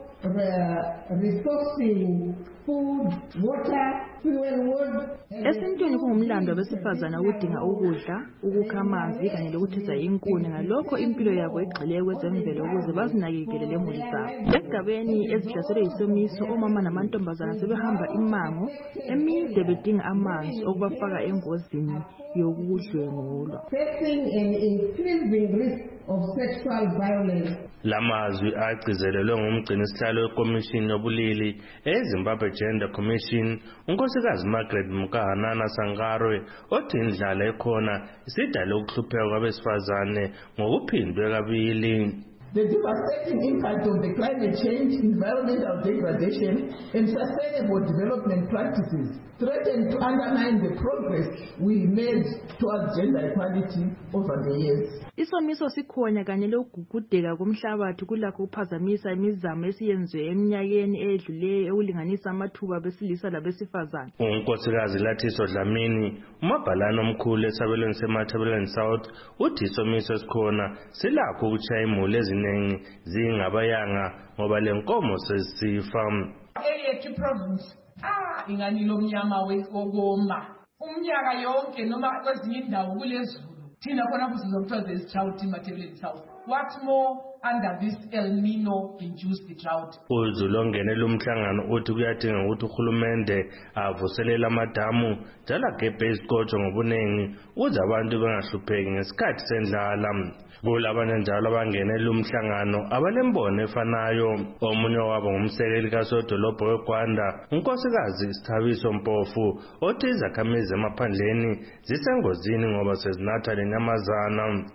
resourcing food, water, fuel, wood. Esintwini kungumlando abesifazana ukudinga ukudla, ukukha amanzi kanye lokutheza inkuni, ngalokho impilo yabo igxile kwezemvelo ukuze bazinakekele lemuli zabo. Esigabeni ezihlaselwe yisomiso, omama namantombazana sebehamba imango emide bedinga amanzi okubafaka engozini yokudlwengulwa. Facing an increasing risk of sexual violence. Lamazwi agcizelelwe ngumgcinisihlalo wekomishini yobulili eZimbabwe Gender Commission, unkosikazi Margaret Mukahanana Sangarwe, othi indlala ekhona isidale ukuhlupheka kwabesifazane ngokuphindwe kabili. The devastating impact of the climate change, environmental degradation, and sustainable development practices threaten to undermine the progress we made towards gender equality over the years. Isomiso sikhonya kanye lokugugudeka komhlabathi kulakho kuphazamisa imizamo esiyenziwe eminyakeni edluleyo ekulinganisa amathuba besilisa labesifazane. Unkosikazi Lathiso Dlamini, umabhalane omkhulu esabelweni seMatabeleland South, uthi isomiso esikhona silakho ukuchaya imuli eziningi zingabayanga ngoba lenkomo sesifa. Eyethu province ingani lo mnyama wokoma umnyaka yonke noma kwezinye indawo kulezulu thina khona kusizokuthiwa there is drought in Matabeleland South. What more under this El Nino induced drought? UZulu ongenela umhlangano uthi kuyadinga ukuthi uhulumende avuselele amadamu njalo agebhe izikotsho ngobuningi ukuze abantu bengahlupheki ngesikhathi sendlala. Kulabanye njalo abangenela umhlangano abalembono efanayo. Omunye wabo ngumsekeli kasodolobho weGwanda, unkosikazi Sithabiso Mpofu, othi izakhamizi emaphandleni zisengozini ngoba sezinatha lenyamazana.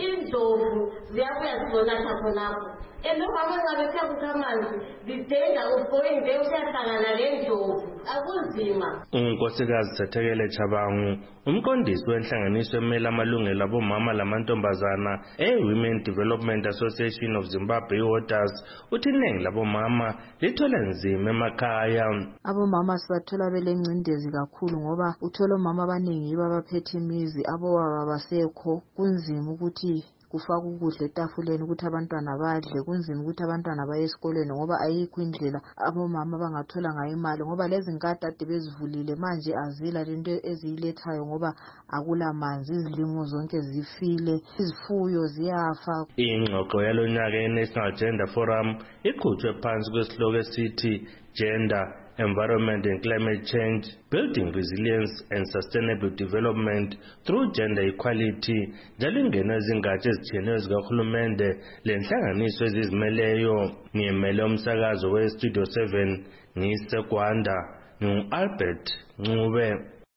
Indlovu ziyabuya zizonatha khonapho. Noma ngabe sekukha amanzi, the danger of going there uyahlangana lendlovu akunzima. Unkosikazi Sethekele Chabangu, umqondisi wenhlanganiso emela amalungelo abomama lamantombazana Women Development Association of Zimbabwe Waters, uthi iningi labomama lithola nzima emakhaya. Abomama sibathola belencindezi kakhulu ngoba uthola omama abaningi babaphethe imizi, abobaba basekho, kunzima ukuthi kufaka ukudla etafuleni ukuthi abantwana badle, kunzima ukuthi abantwana baye esikoleni ngoba ayikho indlela abomama bangathola ngayo imali ngoba lezi nkata ade bezivulile manje azila lento eziyilethayo ngoba akula manzi, izilimo zonke zifile, izifuyo ziyafa. Ingxoxo yalonyaka yeNational Gender Forum iqhutshwe phansi kwesihloko esithi Gender environment and climate change, building resilience and sustainable development through gender equality, njalo ingena ezingatsha ezitshiyeneyo zikahulumende lenhlanganiso ezizimeleyo. Ngiyemele umsakazo we-Studio 7 ngiseGwanda, ngingu-Albert Ncube.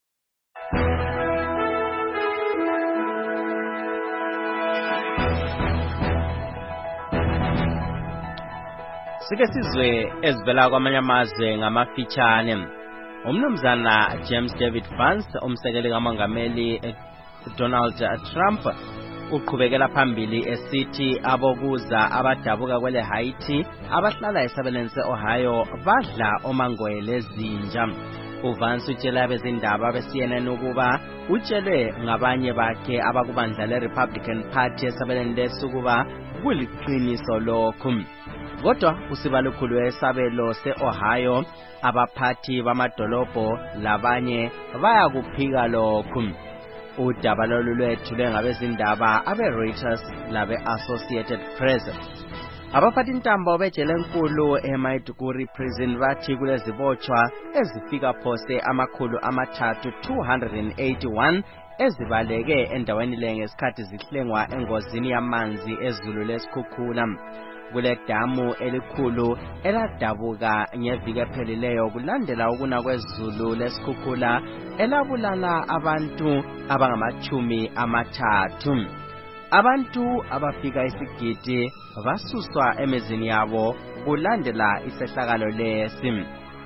Sike sizwe ezivela kwamanye amazwe ngamafitshane. Umnumzana James David Vance, umsekeli kamongameli Donald Trump, uqhubekela phambili esithi abokuza abadabuka kwele Haiti abahlala esabelweni se-Ohio badla omangwele ezinja. uVance utshela abezindaba be-CNN ukuba utshelwe ngabanye bakhe abakubandla le-Republican Party esabelweni leso ukuba kuliqiniso lokhu. Kodwa usibalukhulu wesabelo se-Ohio abaphathi bamadolobho labanye bayakuphika lokhu. Udaba lolu lwethulwe ngabezindaba abe-Reuters labe-Associated Press. Abaphathi intambo bejele enkulu eMaiduguri prison bathi kulezibotshwa ezifika phose amakhulu amathathu 281 ezibaleke endaweni le ngesikhathi zihlengwa engozini yamanzi ezulu lesikhukhula. Kule damu elikhulu eladabuka ngeviki ephelileyo kulandela ukuna kwezulu lesikhukhula elabulala abantu abangama-30. Abantu abafika isigidi basuswa emizini yabo kulandela isehlakalo lesi.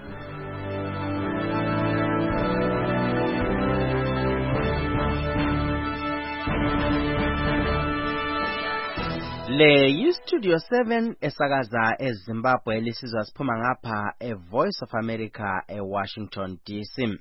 Le yi-Studio 7 esakaza eZimbabwe lisizwa siphuma ngapha eVoice of America eWashington DC.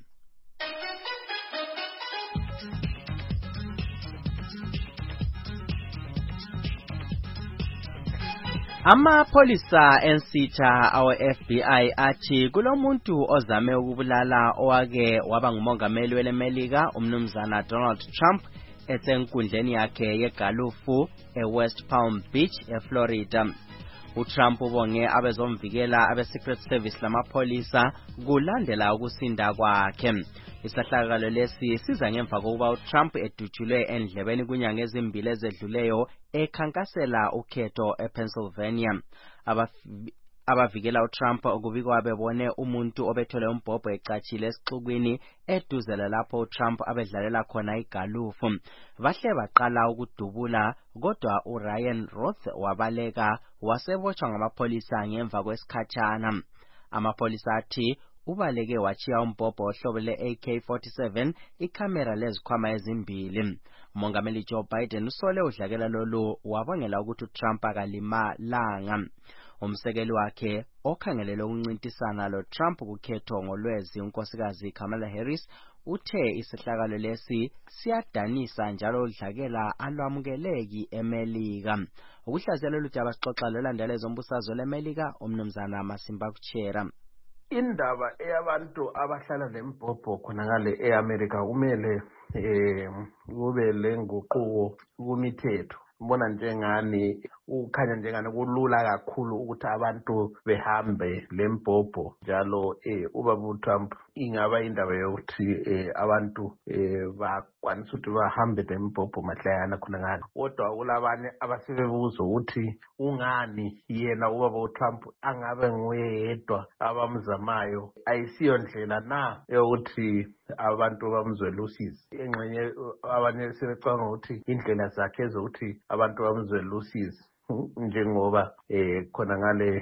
Amapolisa ensitha awe-FBI athi kulomuntu ozame ukubulala owake waba ngumongameli weleMelika umnumzana Donald Trump esenkundleni yakhe yegalufu eWest Palm Beach eFlorida. uTrump ubonge abezomvikela abe-Secret Service lamapolisa kulandela ukusinda kwakhe. Isahlakalo lesi siza ngemva kokuba uTrump edutshulwe endlebeni kunyanga ezimbili ezedluleyo ekhankasela ukhetho ePennsylvania. Abavikela uTrump kubikwa bebone umuntu obethwele umbhobho ecatshile esixukwini eduze lapho uTrump abedlalela khona igalufu. Bahle baqala ukudubula kodwa uRyan Roth wabaleka wasebotshwa ngamapolisa ngemva kwesikhatshana. Amapolisa athi ubaleke wachiya umbhobho ohlobo le-AK-47 ikhamera lezikhwama ezimbili. Umongameli Joe Biden usole udlakela lolu wabongela ukuthi uTrump akalimalanga. Umsekeli wakhe okhangelele ukuncintisana loTrump kukhetho ngolwezi unkosikazi Kamala Harris uthe isehlakalo lesi siyadanisa njalo udlakela alwamukeleki eMelika. Ukuhlaziyela lolu daba sixoxa lolandela ezombusazwe leMelika umnumzana Masimba Kuchera. Indaba eyabantu abahlala lembhobho khonangale eAmerica kumele kube lenguquko kumithetho. Mbona njengani ukhanya njengani kulula kakhulu ukuthi abantu behambe lembhobho njalo ubaba uTrump ingaba indaba yokuthi abantu bakwanisa ukuthi bahambe lembhobho mahlayana khonangale. Kodwa kulabanye abasebebuza ukuthi ungani yena ubaba uTrump angabe nguyedwa abamzamayo. Ayisiyo ndlela na yokuthi abantu bamzwele usizi. Engxenye abanye sebecabanga ukuthi indlela zakhe ezokuthi abantu bamzwele usizi njengoba khona ngale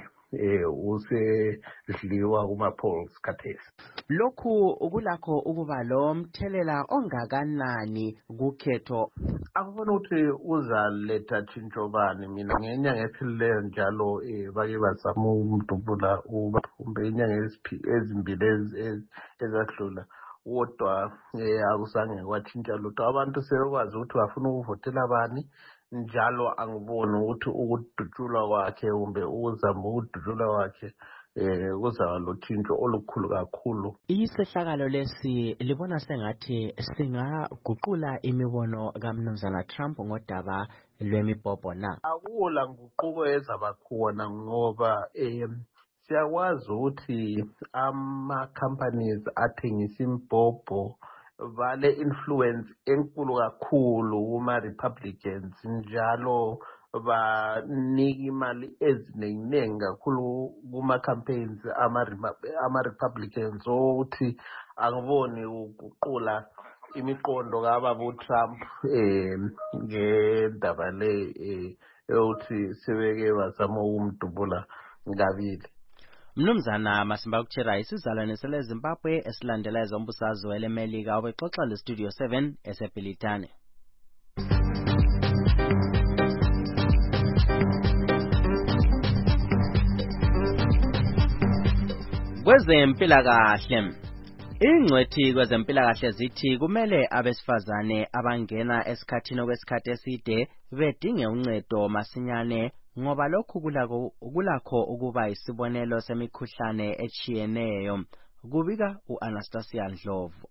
usedliwa kuma-polls khathesi. Lokhu kulakho ukuba lo mthelela ongakanani kukhetho? Akubona ukuthi uzaletha tshintsho bani. Mina ngenyanga ephelileyo njalo bake bazama umdubula kumbe inyanga ezimbili ezadlula. Kodwa akuzange kwatshintsha lutho. Abantu sebekwazi ukuthi bafuna ukuvotela bani njalo angiboni ukuthi ukudutshulwa kwakhe kumbe ukuzama ukudutshulwa kwakhe kuzaba lothintsho olukhulu kakhulu. Isehlakalo lesi libona sengathi singaguqula imibono kaMnumzana Trump ngodaba lwemibhobho na? Akula nguquko ezaba khona ngoba siyakwazi ukuthi ama-companies athengisa imbhobho vale influence enkulu kakhulu kuma-Republicans njalo banika imali eziningi kakhulu kuma-campaigns ama-Republicans ukuthi angiboni ukuqula imiqondo kababa uTrump ngendaba le yokuthi sebeke bazama ukumdubula ngabili. Mnumzana Masimba Kuchera isizalwane sele Zimbabwe esilandela ezombusazwe welemelika obexoxa le Studio 7 eseBhilitane. Kwezempilakahle ingcwethi kwezempilakahle zithi kumele abesifazane abangena esikhathini okwesikhathi eside bedinge uncedo masinyane ngoba lokhu kulakho ukuba isibonelo semikhuhlane echiyeneyo. Kubika uAnastasia Ndlovu.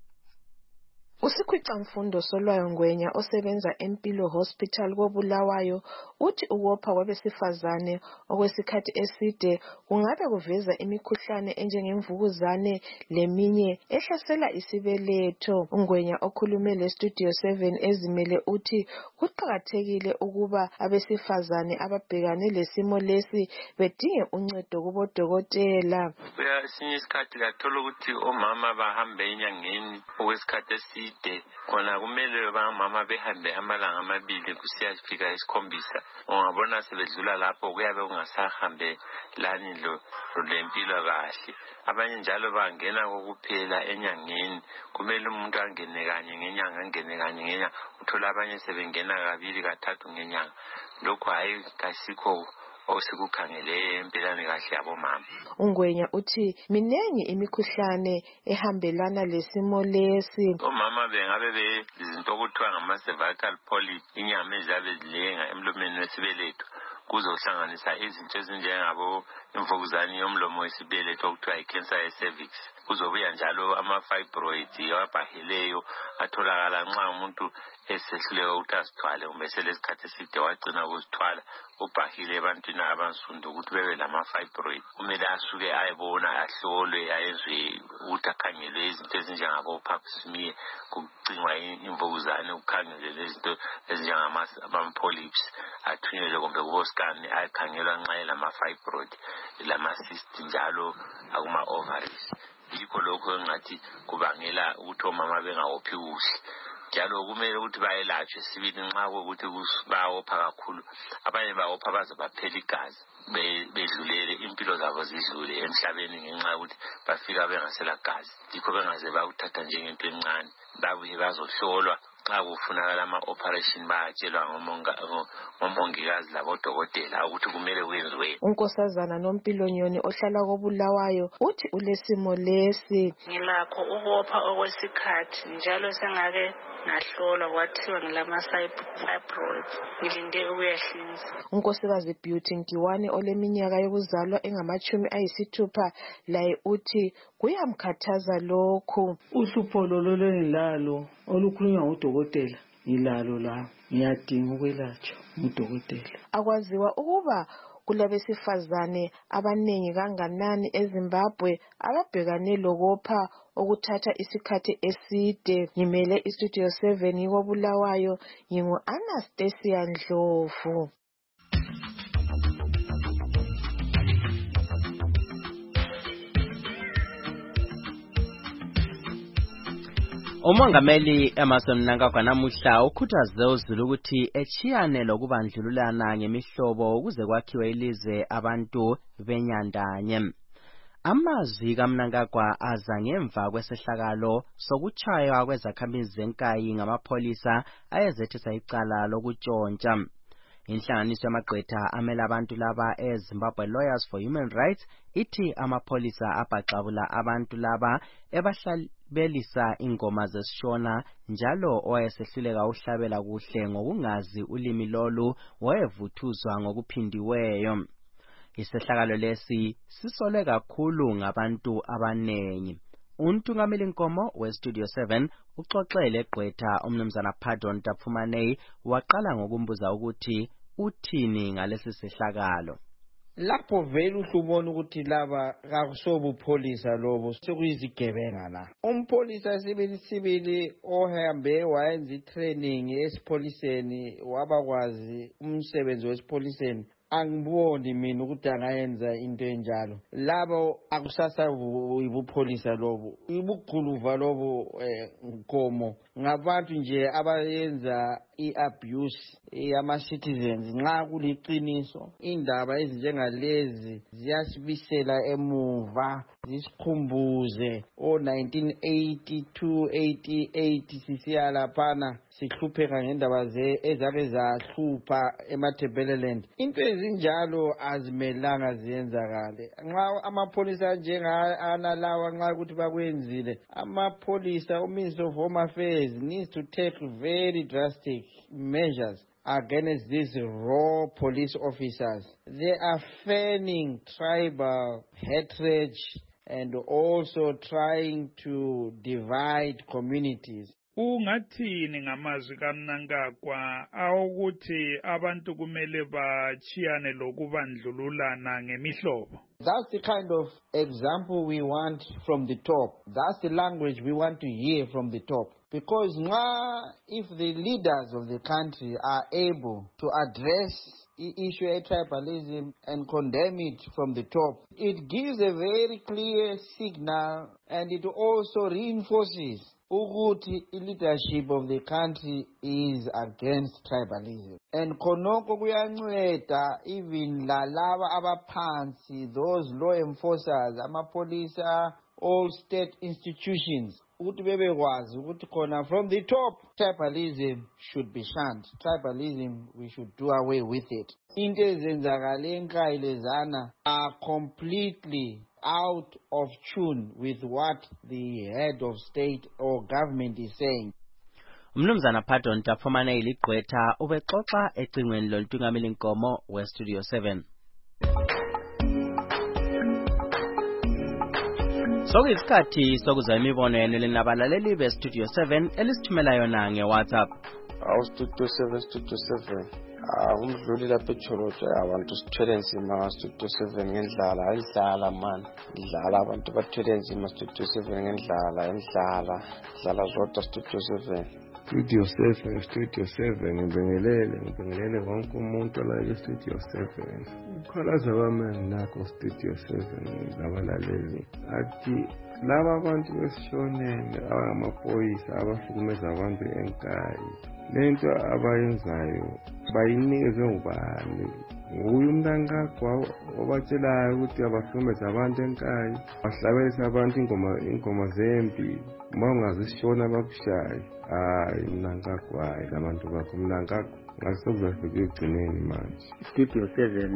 Usikhwicamfundo Solwayo Ngwenya osebenza eMpilo Hospital koBulawayo uthi ukopha kwabesifazane okwesikhathi eside kungabe kuveza imikhuhlane enjengemvukuzane leminye ehlasela isibeletho. Ngwenya okhulume le Studio 7 ezimele uthi kuqhakathekile ukuba abesifazane ababhekane lesimo lesi bedinge uncedo kubodokotela. Kwesinye isikhathi kathola ukuthi omama bahambe enyangeni okwesikhathi eside kona kumele bamama behambe amalanga amabili kusiyafika isikhombisa. Ungabona sebedlula lapho kuyabe kungasahambe lani lempilo kahle. Abanye njalo bangena kokuphela enyangeni, kumele umuntu angene kanye ngenyanga uthola abanye sebengena kabili kathathu ngenyanga. Lokho hayi kasikho osikukhangele empilani kahle yabomama. Ngwenya uthi minengi imikhuhlane ehambelana lesimo lesi. Omama bengabe bezinto okuthiwa ngama-cervical polyp, inyama eziyabe zilenga emlomeni wesibeletho, kuzohlanganisa izinto ezinjengabo imvukuzane yomlomo wesibeletho okuthiwa i-cancer ye-cervix. Kuzobuya njalo ama-fibroids abaheleyo atholakala nxa umuntu esehluleka ukuthi azithwale kumbe selesikhathi eside wagcina ukuzithwala ubhahile ebantwini abansundu ukuthi bebe lama-fibroid. Kumele asuke ayebona, ahlolwe, ayezwe ukuthi akhangelwe izinto ezinjengabo-pap smear, kucingwa imvukuzane, kukhangelwe lezinto ezinjengama-polyps, athunyelwe kumbe kubo-scan akhangelwa nxa elama-fibroid, lama-cyst njalo akuma-ovaries. Yikho lokho engathi kubangela ukuthi omama bengawophi kuhle. Njalo kumele ukuthi bayelatshwe sibili nxa ukuthi bayawopha kakhulu. Abanye bawopha baze baphela igazi bedlulele impilo zabo zidlule emhlabeni ngenxa ukuthi bafika bengasela gazi. Yikho bengaze bakuthatha njengento encane. Babuye bazohlolwa. Xa kufunakala ama-operation bayatshelwa ngomongikazi labodokotela ukuthi kumele kwenziwe. uNkosazana Nompilonyoni ohlala koBulawayo uthi ulesimo lesi. Ngilakho ukopha okwesikhathi njalo sengake ngahlolwa kwathiwa ngilama-fibroids, ngilinde ukuyahlinza. uNkosikazi Beauty Nkiwane oleminyaka yokuzalwa engama-60 laye uthi kuyamkhathaza lokhu. Uhlupho lolo engilalo olukhulunywa ngudokotela ngilalo la, ngiyadinga ukwelatshwa ngudokotela. Akwaziwa ukuba kulabesifazane abanengi kanganani eZimbabwe ababhekane lokopha okuthatha isikhathi eside. Ngimele iStudio 7 yikoBulawayo, ngingu-Anastasia Ndlovu. Umongameli Emmerson Mnangagwa namuhla ukhuthaze uZulu ukuthi echiyane lokubandlululana ngemihlobo ukuze kwakhiwe ilizwe abantu benyandanye. Amazwi kaMnangagwa aza ngemva kwesehlakalo sokuchaywa kwezakhamizi zenkayi ngamapholisa ayezethesa icala lokutshontsha. Inhlanganiso yamagqwetha amela abantu laba eZimbabwe Lawyers for Human Rights ithi amapholisa abhaxabula abantu laba ebahlabelisa ingoma zesishona njalo owayesehluleka uhlabela kuhle ngokungazi ulimi lolu wayevuthuzwa ngokuphindiweyo. Isehlakalo lesi sisolwe kakhulu ngabantu abanengi. Untungameli Nkomo weStudio 7 uxoxele gqwetha umnumzana Pardon Tapfumanei waqala ngokumbuza ukuthi uthini ngalesi sehlakalo. lapho vele uhlubona ukuthi laba kakusobupholisa lobo sekuyizigebenga la. Umpholisa sibili ohambe wayenza itraining esipholiseni wabakwazi umsebenzi wesipholiseni, angiboni mina ukuthi angayenza into enjalo. Labo akusasa ibupholisa lobo, ibugquluva lobo Nkomo, ngabantu nje abayenza i-abuse yama-citizens. Nxa kuliqiniso indaba ezinjengalezi ziyasibisela emuva, zisikhumbuze 1982 88 sisiya laphana sihlupheka ngendaba ezabe zahlupha eMatabeleland. Into ezinjalo azimelanga ziyenzakale. Nxa amapholisa njenganalawa nxa ukuthi bakwenzile, amapholisa, uMinister of Home Affairs needs to take very drastic measures against these raw police officers. They are fanning tribal hatred and also trying to divide communities. Ungathini ngamazwi kaMnangagwa awukuthi abantu kumele bachiyane lokubandlululana ngemihlobo? That's the kind of example we want from the top. That's the language we want to hear from the top. Because now, if the leaders of the country are able to address the issue of tribalism and condemn it from the top, it gives a very clear signal, and it also reinforces ukuthi leadership of the country is against tribalism. And khonokho kuyanceda even lalaba abaphansi, those law enforcers, amapolisa, all state institutions, ukuthi bebekwazi ukuthi khona from the top tribalism should be shunned. Tribalism, we should do away with it. Into ezenzakale enkayilezana are completely out of tune with what the head of state or government is saying. Umnumzana Pardon Tapfumana iligqwetha ubexoxa ecingweni loluntungameli Nkomo weStudio 7. Sokuyisikhathi sokuzwa imibono yenu linabalaleli beStudio 7 elisithumela yona ngeWhatsApp. Studio 7 umdluli lapha eChoroja abantu sithwele nzima Studio 7 ngendlala man, idlala abantu bathwele nzima Studio 7 ngendlala zodwa Studio 7. Studio 7 ngibingelele wonke umuntu la eStudio 7. Ukhalaza kwami nakho Studio 7 labalaleli athi laba abantu besishonene abangamaphoyisa abahlukumeza abantu enkayi, lento abayenzayo bayinikezwe ngubani? Nguye uMnangagwa obatshelayo ukuthi abahlukumeza abantu enkayi, bahlabelisa abantu ingoma zempi, uma ungazishona bakushaye. Mnangagwa labantu bakho Mnangagwa ngasokuzafika ekugcineni manje. Studio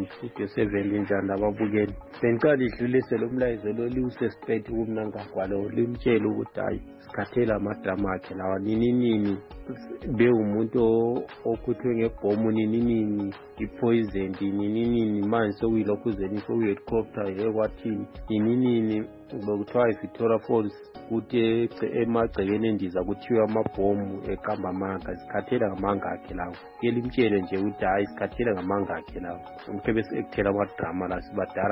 7 njani ababukeli? Bengicela idlulise lo mlayezo lo liwusespect kuMnangagwa lo limtshela ukuthi hayi sikhathela amadrama akhe lawa nini be umuntu okhuthwe ngebhomu nini ipoison nini manje sokuyilokhu zeni sokuhelicopter ekwathini nini bekuthiwa Victoria Falls kuthi emagcekeni endiza kuthiwa amabhomu eqamba amanga, sikhathela ngamanga akhe lawo. Yelimtshele nje ukuthi hayi sikhathela ngamanga akhe lawo. Umke bese ekuthela amadrama la sibadala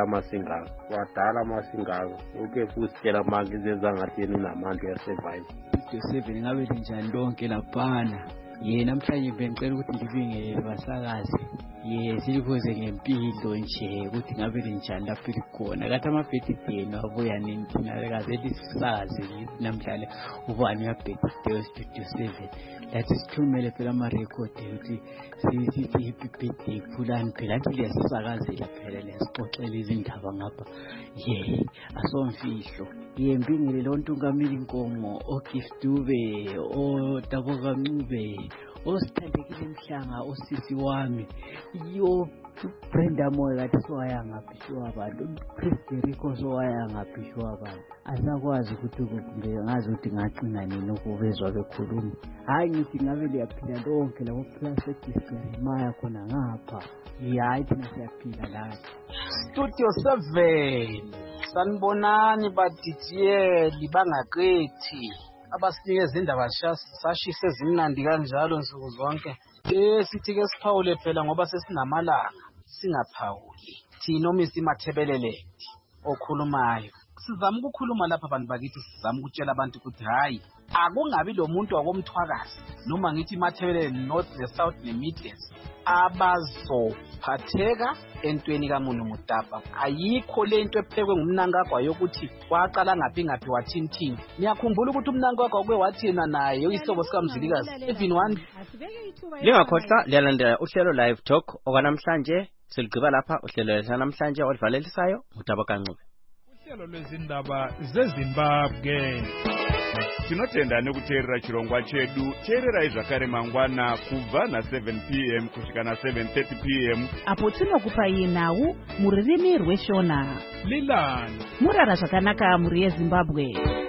amasingako uke fusitshela amanga izenza ngathi yena unamandla ya survive. Studio 7 ngabe linjani lonke laphana? Namhlanje bengicela ukuthi ngibingelele basakazi siliphoze ngempilo nje ukuthi ngabe linjani lapho likhona. Kathi ama-birthday abuya nini thina kaze lisakazi namhlanje ubani ya-birthday Studio 7 lathi sithumele phela amarekhodi ukuthi sithi happy birthday fulani phela athi liyasisakazela phela liyasixoxela izindaba ngapha asomfihlo. Ngibingelele ontungameli Nkomo, oGift Dube, oTaboka Ncube, osithandekile Mhlanga, osisi wami, Brenda Moyo kathi soya ngaphi abantu, Christerico soya ngaphi abantu. Asakwazi ukuthi ngazi ukuthi ngacina nini ukubezwa bekhuluma. Hayi ngithi ngabe liyaphila lonke labo plastic maya khona ngapha. Hayi thina siyaphila la. Studio 7 sanibonani badidiyeli bangaqethi abasinikeza indaba sashise ezimnandi kanjalo nsuku zonke. Sithi ke siphawule phela ngoba sesinamalanga singaphawuli. thina omisi Mathebelele okhulumayo sizama ukukhuluma lapha abantu bakithi sizama ukutshela abantu ukuthi hayi akungabi lo muntu wakomthwakazi noma ngithi Mathebelele North the South ne Midlands abazophatheka entweni kaMunu Mutapa. Ayikho lento ephekwe ngumnankagwa yokuthi waqala ngaphi wathini. Ngiyakhumbula ukuthi umnankagwa kube wathina naye uyisobo sikaMzilikazi even one. Lingakhohlwa liyalandela uhlelo Live Talk okwanamhlanje siligqiba lapha uhlelo lwanamhlanje oluvalelisayo uDaba kaNcube. Uhlelo lwezindaba zeZimbabwe. Tinotendane kuteerera chirongwa chedu teererai zvakare mangwana kubva na7 p.m. kusvika na7:30 p.m. apo tinokupai nhau muririmi rweshona Lilani murara zvakanaka muri yeZimbabwe.